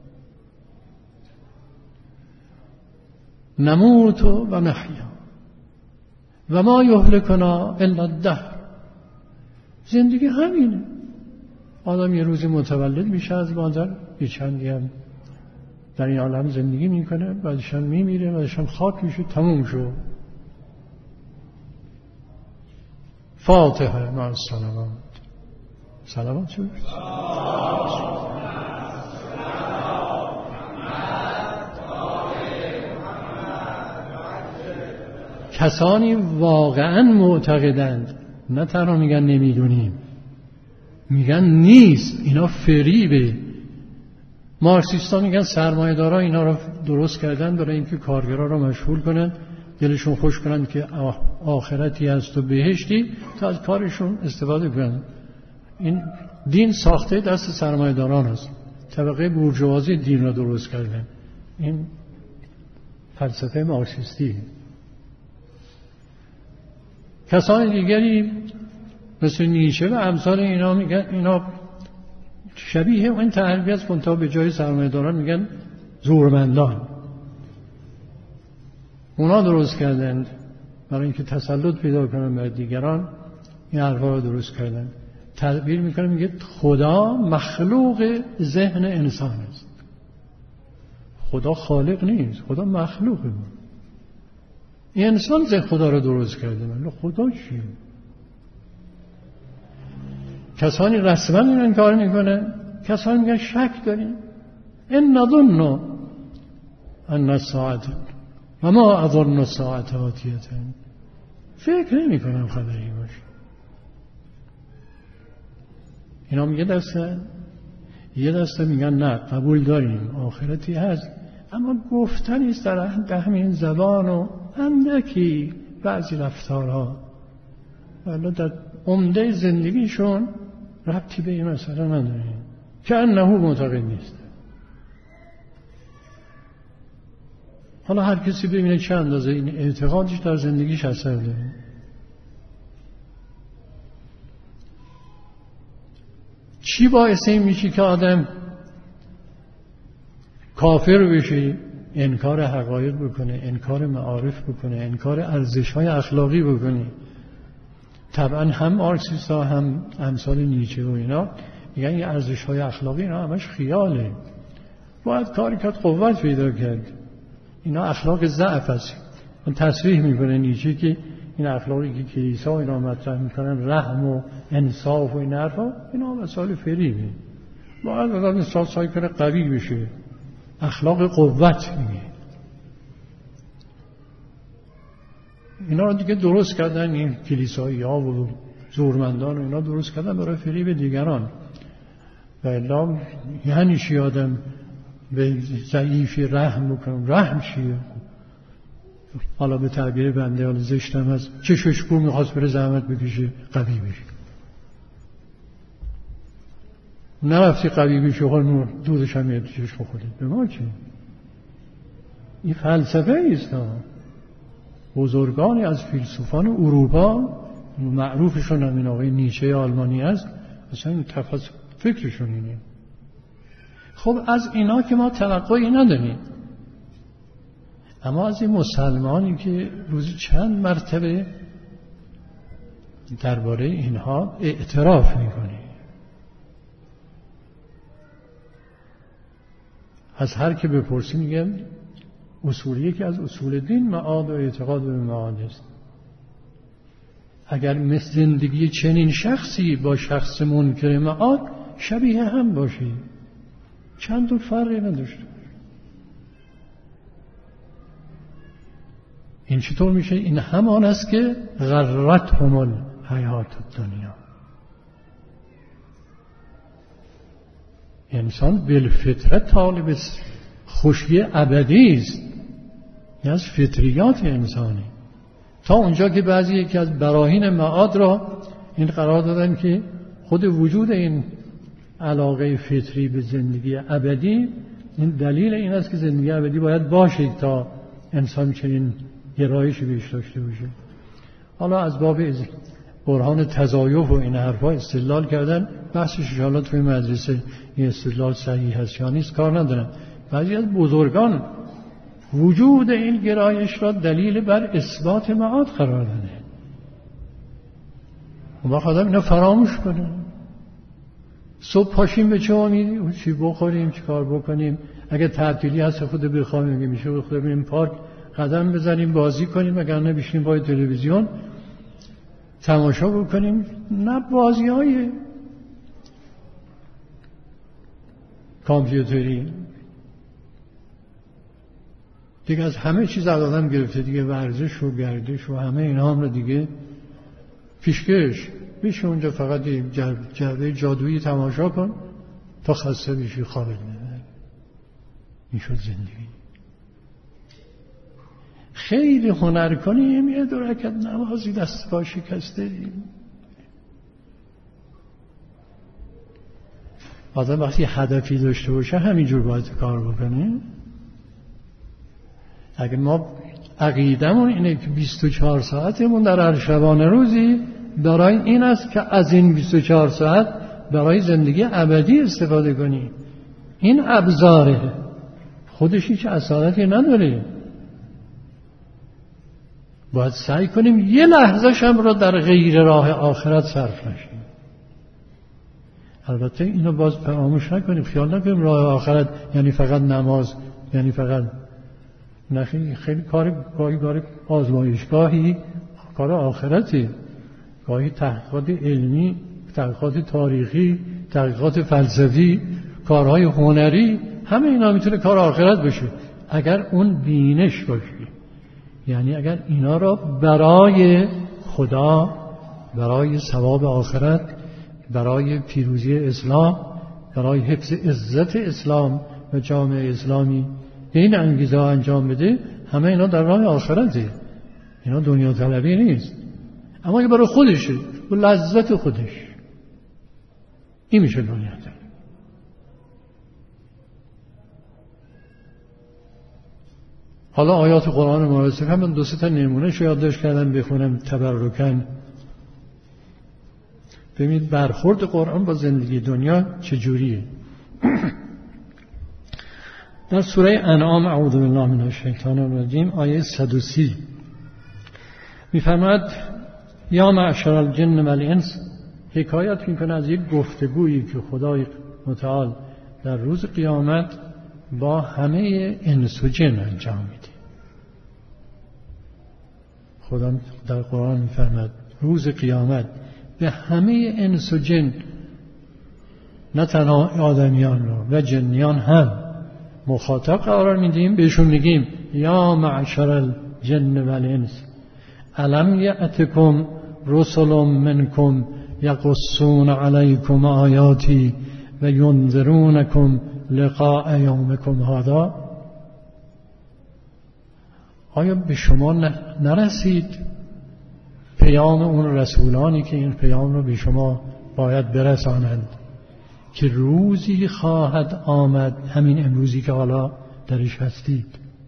نموت و نحیا و ما یهلکنا الا الدهر. زندگی همینه. آدم یه روزی متولد میشه از مادر، یه چندی هم در این عالم زندگی میکنه، بعدش هم میمیره، بعدش هم خاک میشه، تموم شد. فاتحه مع السلامات. سلامات شد. کسانی واقعا معتقدند، نه تنها میگن نمیدونیم، میگن نیست، اینا فریبه. مارکسیستا میگن سرمایه‌دارا اینا رو درست کردن برای اینکه کارگرا رو مشغول کنن، دلشون خوش کنن که آخرتی هست و بهشتی، تا از کارشون استفاده کنن. این دین ساخته دست سرمایه‌داران است. طبقه بورژوازی دین رو درست کردن. این فلسفه مارکسیستی. کسان دیگری مثل نیچه و امثال اینا میگن اینا شبیه این تربیت کن تا به جای سرمایه‌داران میگن زورمندان. اونا درست کردند برای اینکه تسلط پیدا کنن بر دیگران. این حرفا رو درست کردن. تعبیر میکنه میگه خدا مخلوق ذهن انسان است. خدا خالق نیست، خدا مخلوقه. این انسان ذهن خدا رو درست کرده. من خدا چیه؟ کسانی رسما این انکار میکنه، کسانی میگن شک داریم. ان نظن ان الساعه و ما اظن الساعه آتیه. فکر نمی کنم خبری باشه. اینا میگه دسته، یه دسته میگن نه قبول داریم آخرتی هست، اما گفتنی است در همین زبان و اندکی بعضی رفتارها، ولی در عمده زندگیشون ربطی به این مسئله نداره، که انه معتقد نیست. حالا هر کسی ببینه چه اندازه این اعتقادش در زندگیش اثر داره. چی باعث این میشه که آدم کافر بشه، انکار حقایق بکنه، انکار معارف بکنه، انکار ارزش‌های اخلاقی بکنه؟ طبعا هم مارکسیستا هم امثال نیچه و اینا میگن این ارزش‌های اخلاقی اینا همش خیاله، باید کاری کرد، قوت پیدا کرد. اینا اخلاق ضعف است. اون تصریح میکنه نیچه که این اخلاقی که کلیسا اینا مطرح میکنن، رحم و انصاف و این حرفا، اینا مسائل فریبه. باید آدم سعی کنه قوی بشه، اخلاق قوت میگه. اینا رو دیگه درست کردن این کلیسایی ها و زورمندان و اینا درست کردن برای فریب دیگران. و الا یعنی چی آدم به ضعیفی رحم بکنم؟ رحم چیه؟ حالا به تعبیر بنده حالا زشتم هست، چه ششکور میخواست بره زحمت بکشه قوی بشه، نرفتی قوی بشه خواهد دودش هم یه چشم خودت به ما چه؟ این فلسفه ایست. بزرگانی از فیلسوفان اروپا معروفشون همین آقای نیچه آلمانی است، اصلا این فکرشون اینه. خب از اینا که ما توقعی نداریم، اما از این مسلمانی که روزی چند مرتبه درباره اینها اعتراف میکنه، از هر که بپرسی میگم اصولیه که از اصول دین معاد و اعتقاد به معاد است. اگر مثل زندگی چنین شخصی با شخص منکر معاد شبیه هم باشه، چند دو فرقی نداشته. این چطور میشه؟ این همان است که غرتهم الحیات الدنیا. انسان بالفطرت طالب خوشی ابدی است، این از فطریات انسانی. تا اونجا که بعضی یکی از براهین معاد را این قرار دادن که خود وجود این علاقه فطری به زندگی ابدی، این دلیل این است که زندگی ابدی باید باشه تا انسان چنین گرایشی بهش داشته باشه. حالا از باب برهان تزایف و این حرفا استدلال کردن، بحثش حالا توی مدرسه این استدلال صحیح هست یا نیست کار ندارم. بعضی از بزرگان وجود این گرایش را دلیل بر اثبات معاد قرار داده. اون وقت آدم اینا فراموش کنه. صبح پاشیم به چه امیدی؟ چی بخوریم، چی کار بکنیم؟ اگه تعطیلی هست خود بخوایم، اگه میشه خود بریم پارک قدم بزنیم بازی کنیم، اگر نه بشینیم پای تلویزیون تماشا بکنیم. نه بازی های کامپیوتری دیگه از همه چیز از آدم گرفته دیگه، ورزش و گردش و همه اینا هم رو دیگه پیشکش میشه. اونجا فقط جعبه جادویی تماشا کن تا خسته بشی خوابت ببره. این شد زندگی. خیلی هنر کنیم یه دو رکعت نمازی دست پا شکسته. آدم وقتی هدفی داشته باشه همینجور باید کار بکنه. اگه ما عقیدمون اینه که 24 ساعتمون در هر شبانه روزی برای این است که از این 24 ساعت برای زندگی ابدی استفاده کنیم. این ابزاره، خودش هیچ اصالتی نداره. باید سعی کنیم یه لحظه هم رو در غیر راه آخرت صرف نشیم. البته اینو باز فراموش نکنیم، خیال نکنیم راه آخرت یعنی فقط نماز، یعنی فقط نه. خیلی کار آزمایشگاهی، کار آخرتی، گاهی تحقیقات علمی، تحقیقات تاریخی، تحقیقات فلسفی، کارهای هنری، همه اینا میتونه کار آخرت باشه اگر اون بینش باشه. یعنی اگر اینا را برای خدا، برای ثواب آخرت، برای پیروزی اسلام، برای حفظ عزت اسلام و جامعه اسلامی به این انگیزه انجام بده، همه اینا در راه آخرته. اینا دنیا طلبی نیست. اما اگه برای خودشه و لذت خودش، این میشه دنیا طلبی. حالا آیات قرآن معاصر هم من 2 تا نمونه یادداشت کردم بخونم تبرکاً. ببینید برخورد قرآن با زندگی دنیا چجوریه. در سوره انعام اعوذ بالله من الشیطان الرجیم آیه 130 میفرماید یا معشر الجن و الانس، حکایت میکنه از یک گفتگویی که خدای متعال در روز قیامت با همه انس و جن انجام میده. خدا در قرآن میفرماید روز قیامت به همه انس و جن، نه تنها آدمیان رو و جنیان هم مخاطب قرار میدیم، بهشون میگیم یا معشر الجن و الانس الم یأتکم رسل منکم یقصون علیکم آیاتی و ینذرونکم لقاء یومکم هذا. آیا به شما نرسید پیام اون رسولانی که این پیام رو به شما باید برسانند که روزی خواهد آمد، همین امروزی که حالا درش هستید،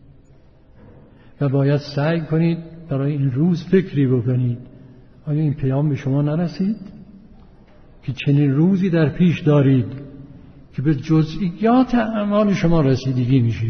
و باید سعی کنید برای این روز فکری بکنید. آیا این پیام به شما نرسید که چنین روزی در پیش دارید که به جزئیات اعمال شما رسیدگی میشه؟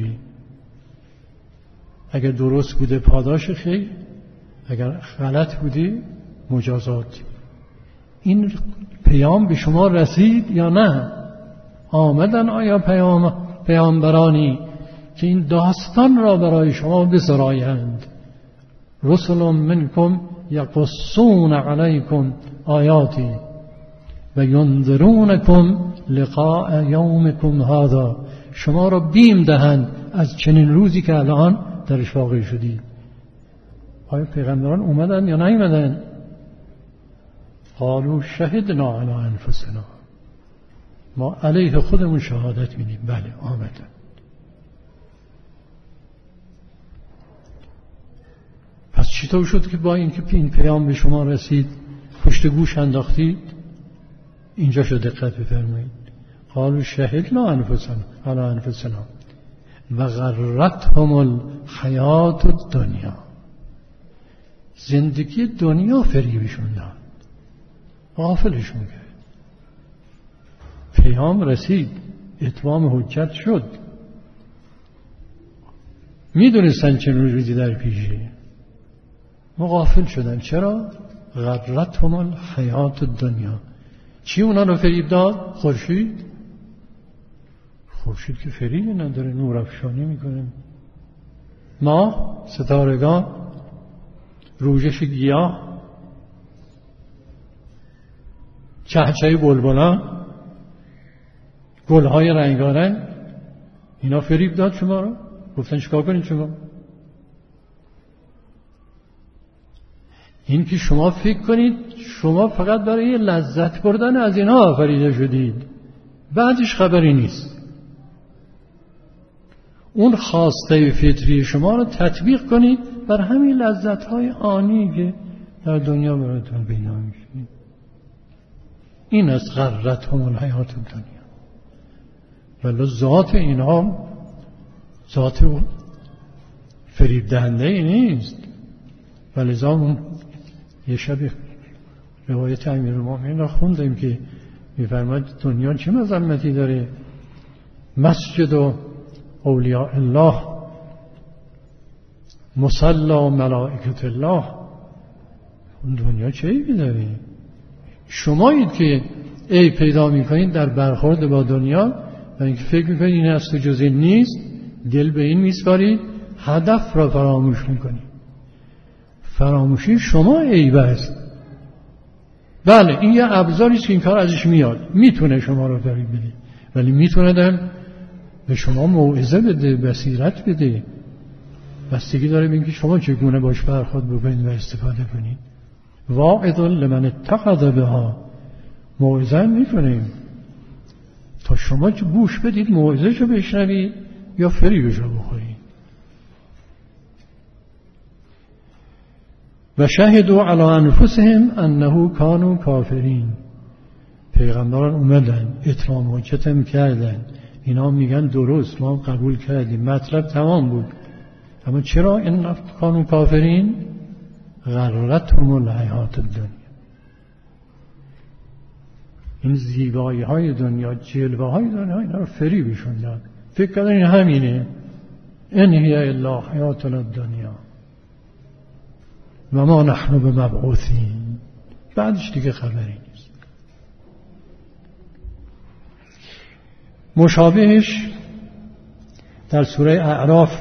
اگر درست بوده پاداش خیر، اگر غلط بوده مجازات. این پیام به شما رسید یا نه؟ آمدن آیا پیامبرانی که این داستان را برای شما بسرایند؟ رسل منکم یقصون علیکم آیاتی و ینذرونکم لقاء یومکم هذا، شما را بیم دهند از چنین روزی که الان درش واقع شدید. آیا پیغمبران اومدن یا نیومدن؟ قالوا شهدنا علی انفسنا، ما علیه خودمون شهادت میدیم بله آمدن. پس چطور شد که با اینکه این پیام به شما رسید پشت گوش انداختید؟ اینجا شو دقت بفرمایید. قالوا شهدنا علی انفسنا و غرتهم الحیات الدنیا. زندگی دنیا فریبشون داد، غافلشون کرد. پیام رسید، اتمام حجت شد، میدونستن چه روزی در پیشه، ما غافل شدن. چرا؟ غرتهم الحیات الدنیا. چی اونا رو فریب داد؟ خورشید که فریبی نداره، نور افشانی میکنه. ماه، ستارگان، روژش گیاه، چهچه بلبلان، گلهای رنگارنگ، اینا فریب داد شما رو. گفتن چیکار کنید شما؟ این که شما فکر کنید شما فقط برای لذت بردن از اینها آفریده شدید، بعدش خبری نیست. اون خواسته فطری شما رو تطبیق کنید بر همین لذت‌های آنی که در دنیا براتون پیدا میشه. این از غرتهم الحیات الدنیا. ولی ذات اینها ذات فریب دهنده ای نیست. ولذا اون یه شب روایت امیرالمومنین را خوندیم که می‌فرماید دنیا چه مذمتی داره، مسجد و اولیاء الله، مصلی و ملائکت الله. اون دنیا چه عیبی داره؟ شمایید که عیب پیدا میکنید در برخورد با دنیا و اینکه فکر میکنید این است و جز این نیست، دل به این میسپارید، هدف را فراموش میکنید. فراموشی شما عیب است. بله این یه ابزاری است که این کار ازش میاد، میتونه شما را فریب بده، ولی میتونه در به شما موعظه بده، بصیرت بده. بستگی داره به اینکه شما چگونه باش برخورد بکنید و استفاده کنید. واعظ لمن اتخذ بها، موعظه میکنیم تا شما که گوش بدید، موعظه‌شو بشنوید یا فریبشو بخورید. و شهدوا علی انفسهم انه کانوا کافرین. پیغمبران اومدن اتمام حجت کردن، اینا میگن درست، ما قبول کردیم، مطلب تمام بود، اما چرا این کانوا کافرین؟ غرتهم الحیات الدنیا. این زیبایی های دنیا، جلوه های دنیا، اینا رو فریبشون داد. فکر کردن این همینه، ان هی الا حیاتنا الدنیا و ما نحن بمبعوثین. بعدش دیگه خبری نیست. مشابهش در سوره اعراف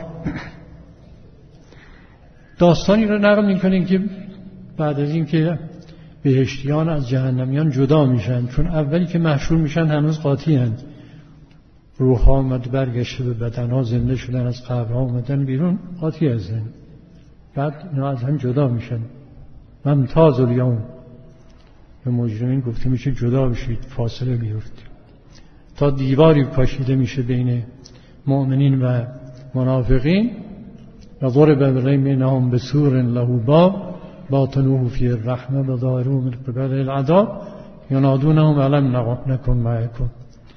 داستانی رو نقل می‌کنیم که بعد از این که بهشتیان از جهنمیان جدا میشن، چون اولی که محشور میشن هنوز قاطی هستند، روح‌ها اومد برگشته به بدن‌ها، زنده شدن، از قبرها اومدن بیرون، قاطی هستند. بعد اینا از هم جدا میشن. ممتاز الیوم، به مجرمین گفته میشه جدا بشید، فاصله بیفتید. تا دیواری پاشیده میشه بین مؤمنین و منافقین. و ضرب بینهم بسور له باب باطنه فیه الرحمه و ظاهره من قبل العذاب ینادونهم الم نکن معکم.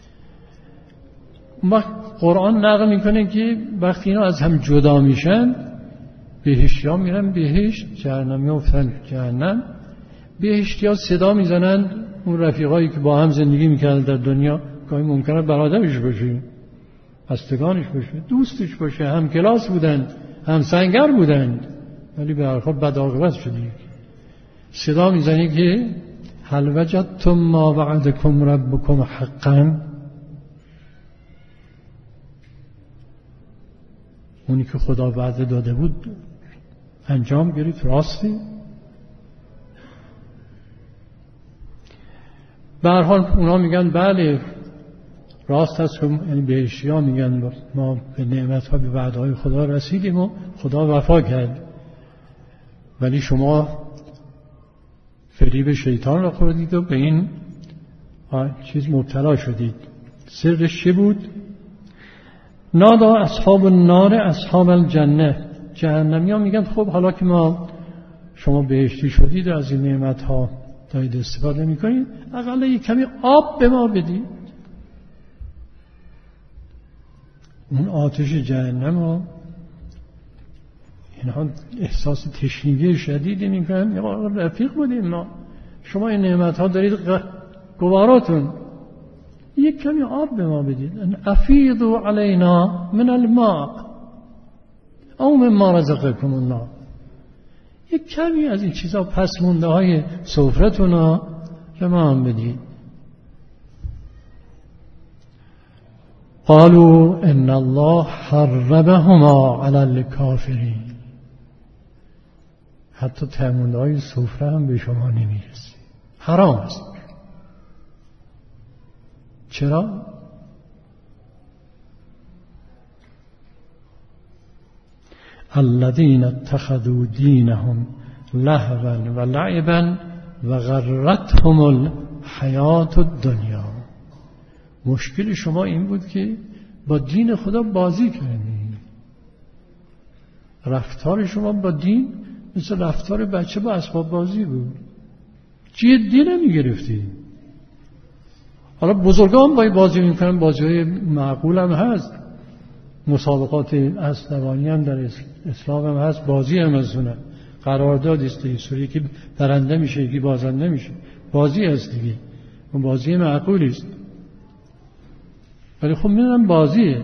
قرآن نقل میکنه که وقتی اینا از هم جدا میشن، بهشتی ها میرن بهشت، جهنمی ها افتن جهنم. بهشتی ها صدا میزنن اون رفیقایی که با هم زندگی میکردن در دنیا، گاهی ممکنه برادرش باشه، بستگانش باشه، دوستش باشه، هم کلاس بودن، هم سنگر بودن، ولی به هر حال بدعاقبت شدید. صدا میزنی که هل وجدتم ما وعدکم ربکم حقا. اونی که خدا وعده داده بود انجام گرفت، راستی؟ به هر حال اونا میگن بله راست هست. یعنی بهشتی ها میگن ما به نعمت ها، به وعده های خدا رسیدیم و خدا وفا کرد، ولی شما فریب شیطان را خوردید و به این چیز مبتلا شدید. سرش چه بود؟ نادا اصحاب النار اصحاب الجنه. جهنمی ها میگن خب حالا که ما شما بهشتی شدید و از این نعمت ها دارید استفاده میکنید، اقلا یک کمی آب به ما بدید. اون آتش جهنم رو اینها احساس تشنگی شدیدی میکنن. یا رفیق بودیم ما، شما این نعمت ها دارید گواراتون، یک کمی آب به ما بدید. افیضوا علینا من الماء او مما رزقکم الله. یک کمی از این چیزا پس مونده های سفرتون رو به ما هم بدید. قالوا ان الله حرمهما علی الکافرین. حتی تمونده های سفره هم به شما نمیرسه، حرام است. چرا؟ الذين اتخذوا دينهم لهوا ولعبا وغرتهم الحیاة الدنیا. مشکل شما این بود که با دین خدا بازی کردید. رفتار شما با دین مثل رفتار بچه با اسباب بازی بود، جدی نمی گرفتید. حالا بزرگان باید بازی میکنن، بازی های معقول هم هست، مسابقات اسلوانی هم در اسلام هم هست، بازی هم هستونه، قرارداد است دیگه، که برنده میشه یکی بازنده میشه، بازی هست دیگه، اون بازی معقولی است. ولی خب میدونم بازیه،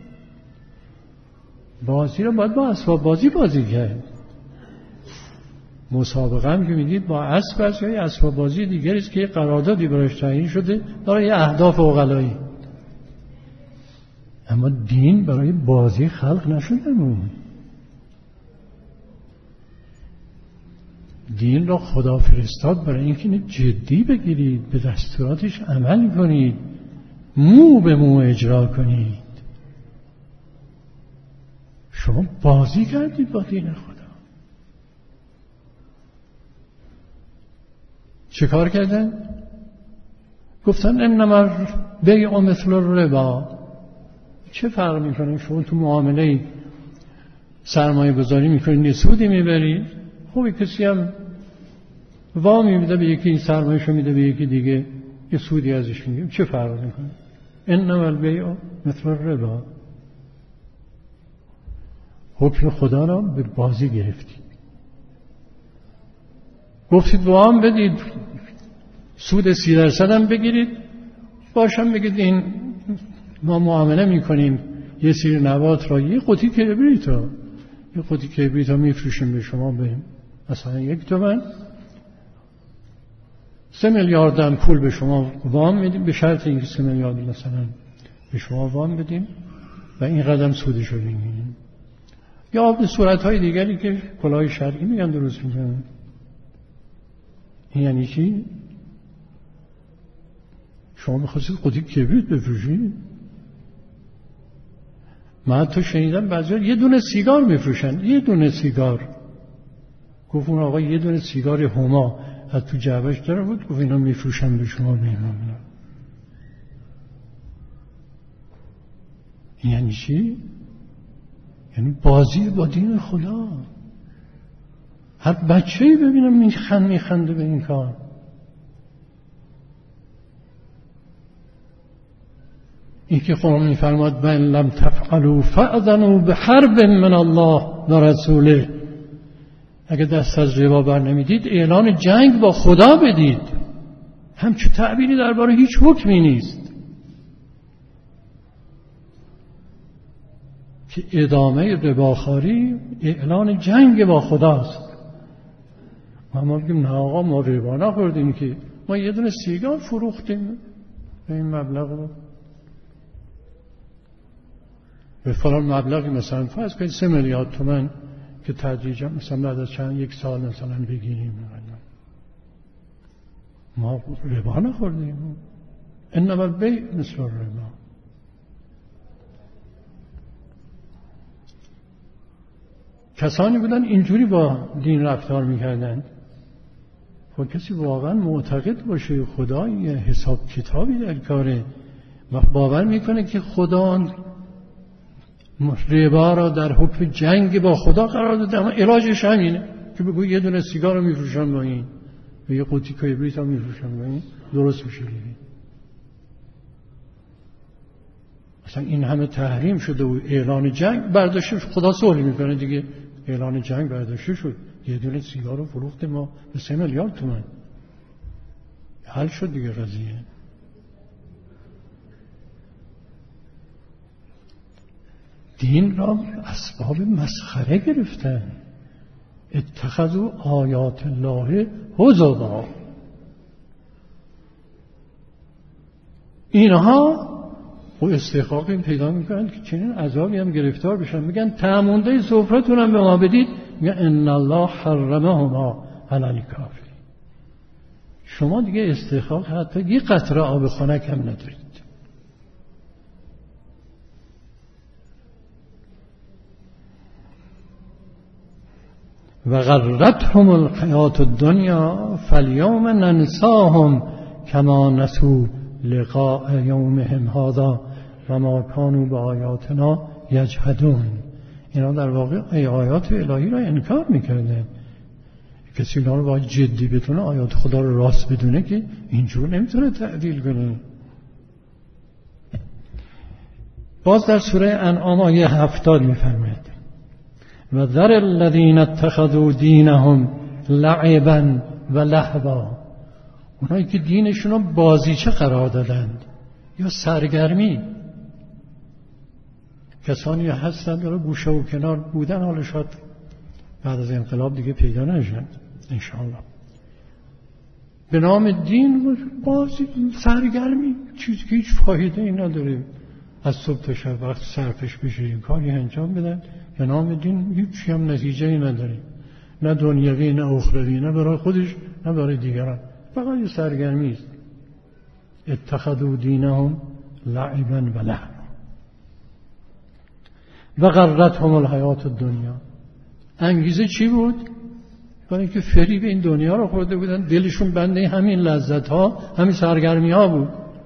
بازی رو باید با اسباب بازی کرد. مسابقه هم که میدید با اسب است یا یه اسباب بازی دیگری است که یه قراردادی براش تعیین شده برای اهداف عقلایی. اما دین برای بازی خلق نشده. دین را خدا فرستاد برای اینکه جدی بگیرید، به دستوراتش عمل کنید، مو به مو اجرا کنید. شما بازی کردید با دین خدا. چه کار کردن؟ گفتن انما بیع مثل الربا. چه فرق میکنه؟ شما تو معامله سرمایه گذاری میکنید یه سودی میبرید، خوبی کسی هم وامی میده به یکی، این سرمایه‌شو میده به یکی دیگه، یه سودی ازش میگیره. چه فرق میکنه؟ انما البیع مثل الربا. حکم خدا را به بازی گرفتید. گفتید وام بدید، سود 30% هم بگیرید، باشم بگید این ما معامله میکنیم یه سری نبات را، یه قوطی کبریت را میفروشیم به شما، به مثلا 1 تومن، 3 میلیارد هم پول به شما وام میدیم، به شرط اینکه 3 میلیارد مثلا به شما وام بدیم و این قدم سودش رو بگیریم. یا به صورتهای دیگری که کلاه شرعی میگن درست میکنن. این یعنی چی؟ شما میخواستید قوطی کبریت بفروشید؟ من حتی شنیدم بعضی یه دونه سیگار میفروشن، یه دونه سیگار. گفت اون آقا یه دونه سیگار هما از تو جعبش داره بود، گفت اینا میفروشن به شما میمونن. این یعنی چی؟ یعنی بازی با دین خدا. هر بچه‌ای ببینم میخنده به این کار. این که قرآن میفرماد من لم تفعلوا فأذنوا بحرب من الله و رسوله. اگه دست از ربا بر نمیدید اعلان جنگ با خدا بدید. همچه تعبیری درباره هیچ حکمی نیست که ادامه رباخواری اعلان جنگ با خداست. ما بگیم نه آقا ما ربا نخوردیم، که ما یه دونه سیگار فروختیم به این مبلغ رو، به فلان مبلغی، مثلا فرض کنید 3 میلیارد تومان که تدریجا مثلا بعد از چند 1 سال مثلا بگیریم. ما ربا نخوردیم. انما البیع مثل الربا. کسانی بودن اینجوری با دین رفتار میکردن. خب کسی واقعا معتقد باشه خدا یه حساب کتابی در کاره و باور میکنه که خدا ربا را در حکم جنگ با خدا قرار داده، اما علاجش همینه که بگو یه دونه سیگار رو میفروشن با این و یه قوطی کبریت هم میفروشن با این، درست میشه. مثلا این همه تحریم شده و اعلان جنگ برداشته، خدا صلح میکنه دیگه، اعلان جنگ برداشته شد، یه دونه سیگار رو فروخت ما به 3 میلیارد تومان، حل شد دیگه قضیه. دین را اسباب مسخره گرفتن، اتخذوا آیات الله هزوا. اینها و استحقاق این پیدا میکنن که چنین عذابی هم گرفتار بشن. میگن تعمونده سفرتون هم به ما بدید، میگن ان الله حرمهما علی الکافرین. شما دیگه استحقاق حتی یه قطره آب خنک هم ندارید. و غرتهم الحیات الدنیا فالیوم ننساهم کما نسوا لقاء یومهم هذا و ما کانوا بآیاتنا یجحدون. اینا در واقع آیات الهی را انکار میکردن. کسی اینا رو باید جدی بتونه آیات خدا رو راست بدونه که اینجور نمیتونه تعدیل کنه. باز در سوره انعام آیه 70 میفرماید و ذر الذین اتخذوا دینهم لعبا و لهوا. اونایی که دینشون رو بازیچه قرار دادند یا سرگرمی. کسانی هستند که گوشه و کنار بودن، حالا شاید بعد از انقلاب دیگه پیدا نشن انشاءالله، به نام دین بازی سرگرمی، چیزی که هیچ فایده ای نداره، از صبح تا شب وقت صرفش بشه این کاری انجام بدن به نام دین، هیچ هم نتیجه ای نداره، نه دنیوی نه اخروی، نه برای خودش نه برای دیگران، فقط یه سرگرمی است. اتخذوا دینهم لعبا و لهوا و غرتهم الحیات الدنیا. انگیزه چی بود؟ برای اینکه فریب این دنیا رو خورده بودن، دلشون بنده همین لذت ها، همین سرگرمی ها بود.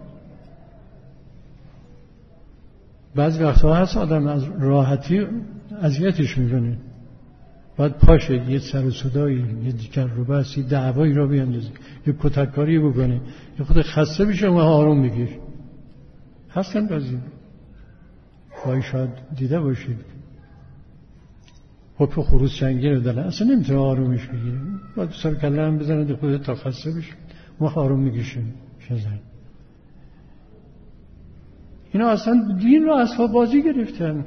بعضی وقتها هست آدم از راحتی اذیتش میکنه، باید پاشه یه سر و صدایی، یه دیگر رو بس، یه دعوایی را بیندازه، یه کتککاری بکنه، یه خود خسته بشه و آروم بگیر. هستن بعضی وای شاید دیده باشید حب خروس چنگی رو داره، اصلا نمیتونه آرومش بگیره، باید سر کله هم بزنه خودت تا خسته بشه، ما آروم میگیشیم شزن. اینا اصلا دین رو اسباب بازی گرفتن،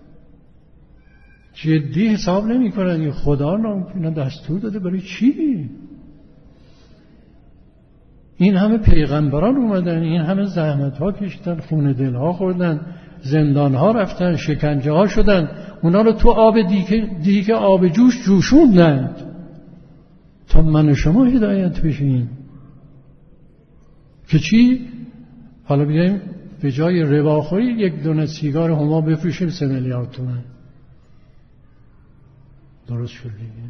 جدی حساب نمی کنن. این خدا رو اینا دستور داده برای چی؟ این همه پیغمبران اومدن، این همه زحمت ها کشیدن، خون دل ها خوردن، زندان ها رفتن، شکنجه ها شدن، اونا رو تو آب دیگه آب جوش جوشوندند تا من و شما هدایت بشین که چی؟ حالا بیاییم به جای رباخوری یک دونه سیگار هما بفروشیم 3 میلیارد تومان. درست شد دیگه.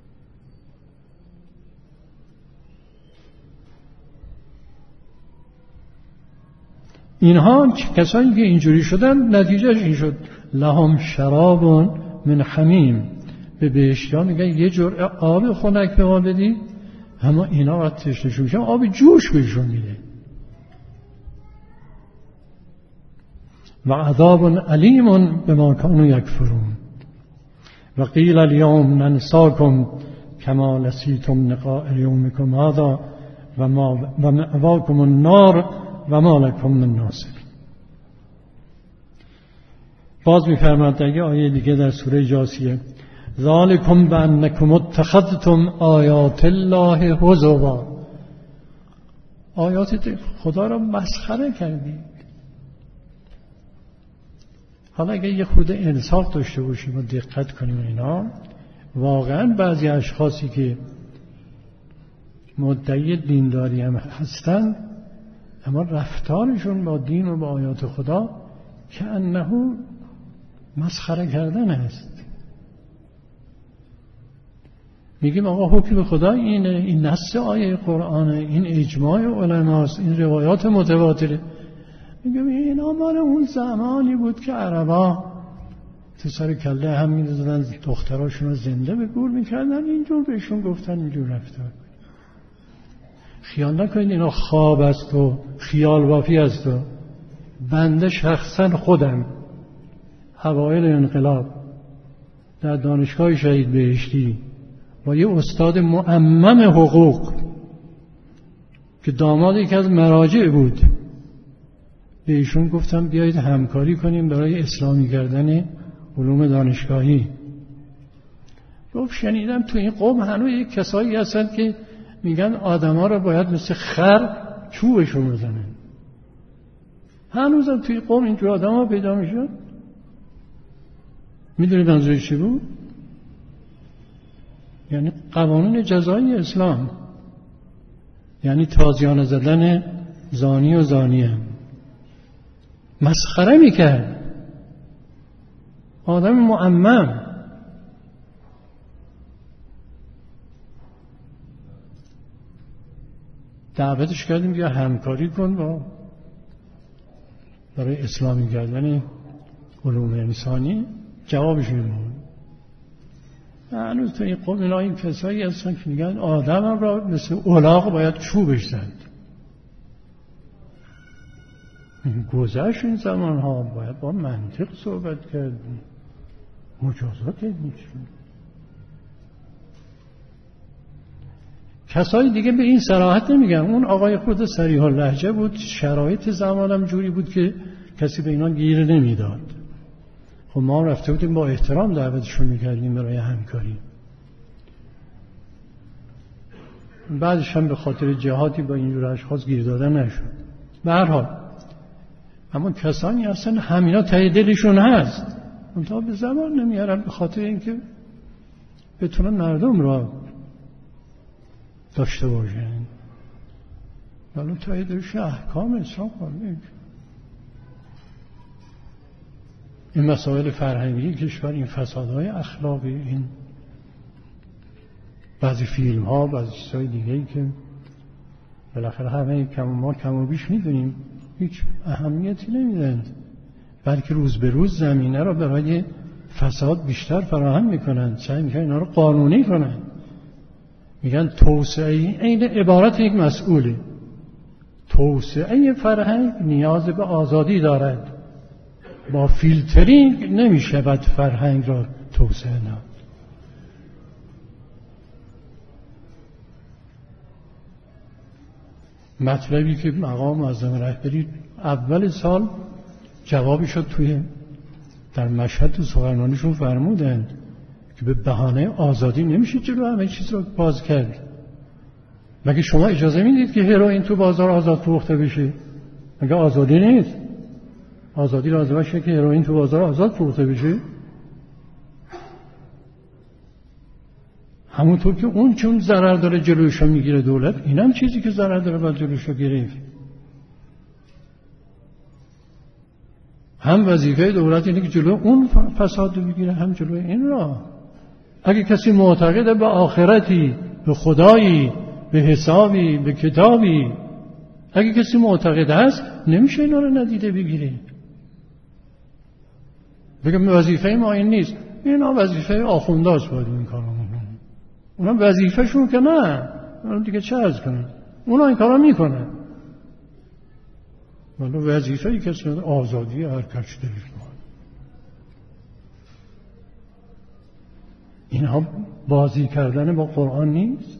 اینها کسانی که اینجوری شدن نتیجهش این شد لهم شراب من حمیم. به بهشتیان میگن یه جرعه آب خنک به ما بدی، اما اینا وقت تشنشون میشن آب جوش بهشون میده. و عذاب علیم بما کانوا یکفرون و قیل اليوم ننساکم کما نسیتم لقاء یومکم هذا و مأواکم النار و ما لکم من ناصرین. باز می‌فرماید در یه آیه دیگه در سوره جاثیه ذالکم بانکم اتخذتم آیات الله هزوا. آیات خدا را مسخره کردید. حالا اگه یه خود انصاف داشته باشیم و دقت کنیم اینا، واقعا بعضی اشخاصی که مدعی دینداری هم هستن اما رفتارشون با دین و با آیات خدا که انه مسخره کردن است. میگیم آقا حکم خدا اینه، این نص آیه قرآنه، این اجماع علماست، این روایات متواتره. میگم اینا مال اون زمانی بود که عربا تو سر کله هم می‌زدن، دختراشون رو زنده به گور میکردن، اینجور بهشون گفتن اینجور رفتار. خیال نکنید اینا خواب است و خیال بافی است و بنده شخصا خودم اوایل انقلاب در دانشگاه شهید بهشتی با یه استاد معمم حقوق که داماد یکی از مراجع بود به ایشون گفتم بیایید همکاری کنیم برای اسلامی کردن علوم دانشگاهی. گفت شنیدم تو این قوم هنوز یک کسایی هستن که میگن آدما رو باید مثل خر چوبشون بزنن. هنوزم توی قوم اینجور آدما پیدا میشن. میدونی منظورش چی بود؟ یعنی قوانین جزایی اسلام، یعنی تازیانه زدن زانی و زانیه. مسخره میکرد آدم معمم. دعوتش کردیم بیا همکاری کن با برای اسلامی کردن علوم انسانی. جوابش این بود. هنوز تو این قوم اینا این کسایی هستن که میگن آدم را مثل الاغ باید چوبش زد. گذشت این زمان ها باید با منطق صحبت کرد. مجازات نیست. کسای دیگه به این صراحت نمیگن. اون آقای خود صریح اللهجه بود. شرایط زمانم جوری بود که کسی به اینا گیر نمیداد. خب ما رفته بودیم با احترام دعوتشون میکردیم برای همکاری. بعدش هم به خاطر جهادی با اینجور اشخاص گیر دادن نشد. به هر حال اما کسانی هستن همینا ته دلشون هست، اونتا به زبان نمیارن به خاطر اینکه بتونن مردم را داشته باشن. ولی ته دلش احکام اسلام قائله. این مسائل فرهنگی کشور، این فسادهای اخلاقی، این بعضی فیلم ها، بعضی چیزهای دیگه‌ای که بالاخره همه ما کم و بیش میدونیم هیچ اهمیتی نمیدن، بلکه روز به روز زمینه را برای فساد بیشتر فراهم میکنن. سعی میکنن اینا رو قانونی کنن. میگن توسعه این عبارت یک مسئولی. توسعه فرهنگ نیاز به آزادی دارد. با فیلترینگ نمیشود فرهنگ را توسعه داد. مطلبی که مقام معظم رهبری اول سال جوابی شد در مشهد تو سخنرانیشون فرمودند که به بهانه آزادی نمیشه جلو همه چیز رو باز کرد. مگه شما اجازه میدید که هروئین تو بازار آزاد فروخته بشه؟ مگه آزادی نیست؟ آزادی لازم باشه که هروئین تو بازار آزاد فروخته بشه؟ همونطور که اون چون ضرر داره جلوشو میگیره دولت، اینم چیزی که ضرر داره باید جلوشو گرفت. هم وظیفه دولت اینه که جلو اون فساد رو بگیره، هم جلو این را. اگه کسی معتقده به آخرتی، به خدایی، به حسابی، به کتابی، اگه کسی معتقد هست نمیشه اینا رو ندیده بگیره. بگم وظیفه ما این نیست، اینا وظیفه آخونداست باید این کارا میکنن. اونا وظیفه شون که نه، اونا دیگه چه عرض کنن، اونا این کارا میکنن. ولی وظیفه ای کسی آزادی هر کسی دلش میخواد. اینها بازی کردن با قرآن نیست.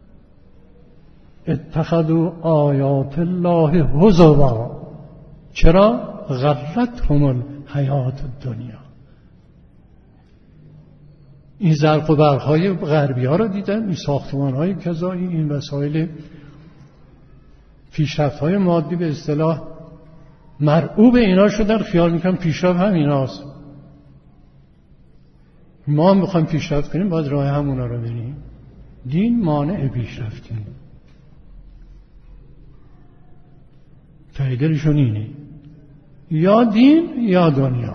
اتخذوا آیات الله هزوا. چرا؟ غرتهم الحیات الدنیا. این زرق و برق‌های غربی ها را دیدن، این ساختمان‌های کذایی، این وسایل پیشرفت‌های مادی به اصطلاح مرعوب اینا شدن، خیال میکنم پیشرفت هم ایناست. ما هم بخوایم پیشرفت کنیم باید راه همونا رو بریم. دین مانع پیشرفتیم. تاییدلشون اینه، یا دین یا دنیا.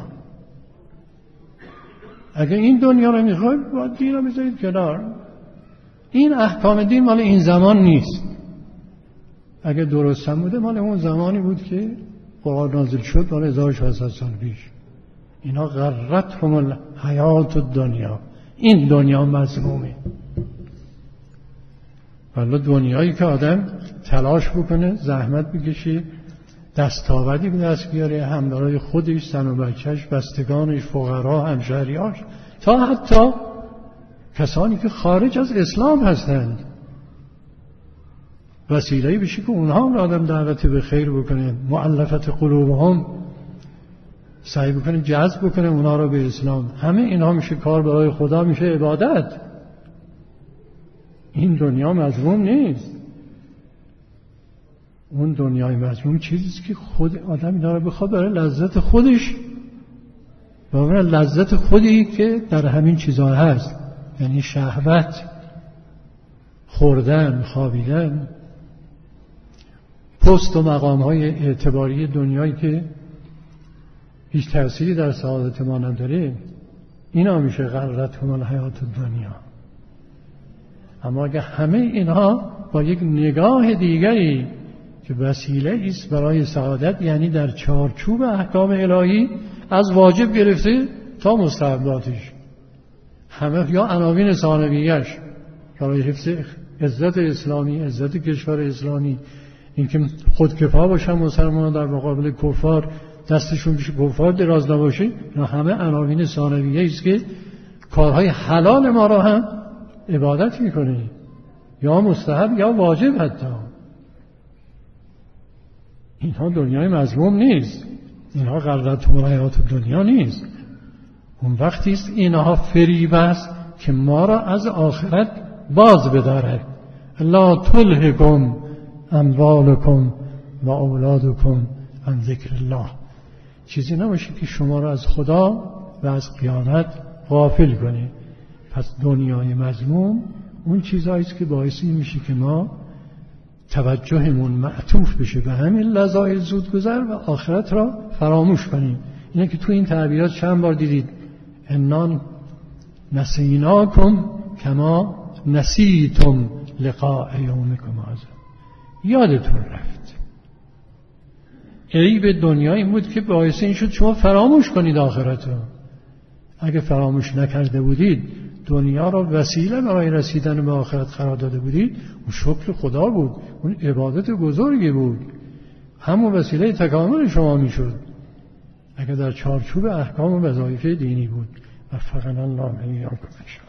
اگه این دنیا رو میخواید باید دین رو بذارید کنار. این احکام دین مال این زمان نیست. اگه درست هم بوده مال اون زمانی بود که قرآن نازل شد، مال 1400 سال پیش. اینا غرتهم الحیات الدنیا. این دنیا مذمومه. ولی دنیایی که آدم تلاش بکنه، زحمت بکشه، دستاوردی به دست بیاره، هم برای خودش، زن و بچهش، بستگانش، فقرا، همشهریاش، تا حتی کسانی که خارج از اسلام هستند وسیله‌ای بشه که اونها را آدم دعوت به خیر بکنه، مؤلفت قلوبهم، سعی بکنه جذب بکنه اونها را به اسلام. همه اینها میشه کار برای خدا، میشه عبادت. این دنیا مذموم نیست. اون دنیای مذموم چیزیست که خود آدم اینا رو بخواد برای لذت خودش، و برای لذت خودی که در همین چیزها هست، یعنی شهوت، خوردن، خوابیدن، پست و مقام‌های اعتباری دنیایی که هیچ تأثیری در سعادت ما نداره. اینا میشه غرتهم الحیات دنیا. اما اگه همه اینها با یک نگاه دیگری که وسیله است برای سعادت، یعنی در چارچوب احکام الهی از واجب گرفته تا مستحباتش، همه یا عناوین ثانویه‌اش برای حفظ عزت اسلامی، عزت کشور اسلامی، اینکه خودکفا باشن مسلمانان در مقابل کفار، دستشون پیش کفار دراز نباشه، اینا همه عناوین ثانویه است که کارهای حلال ما را هم عبادت میکنه، یا مستحب یا واجب. حتی اینها دنیای مذموم نیست، اینها غرتهم الحیات دنیا نیست. اون وقتی است اینها فریب است که ما را از آخرت باز بدارد. لا تلهکم اموالکم و اولادکم عن ذکر الله. چیزی نباشه که شما را از خدا و از قیامت غافل کنه. پس دنیای مذموم اون چیزایی است که باعث این میشه که ما توجهمون معطوف بشه به همین لذایل زودگذر و آخرت را فراموش کنیم. اینه که تو این تعبیرات چند بار دیدید، انا نسیناکم کما نسیتم لقاء یومکم هذا. یادتون رفت. عیب دنیا این بود که باعث این شد شما فراموش کنید آخرت را. اگه فراموش نکرده بودید، دنیا را وسیله برای رسیدن به آخرت قرار داده بودید، اون شکر خدا بود، اون عبادت بزرگی بود، همون وسیله تکامل شما میشد اگه در چارچوب احکام و وظایف دینی بود. وفقنا الله و ایاکم.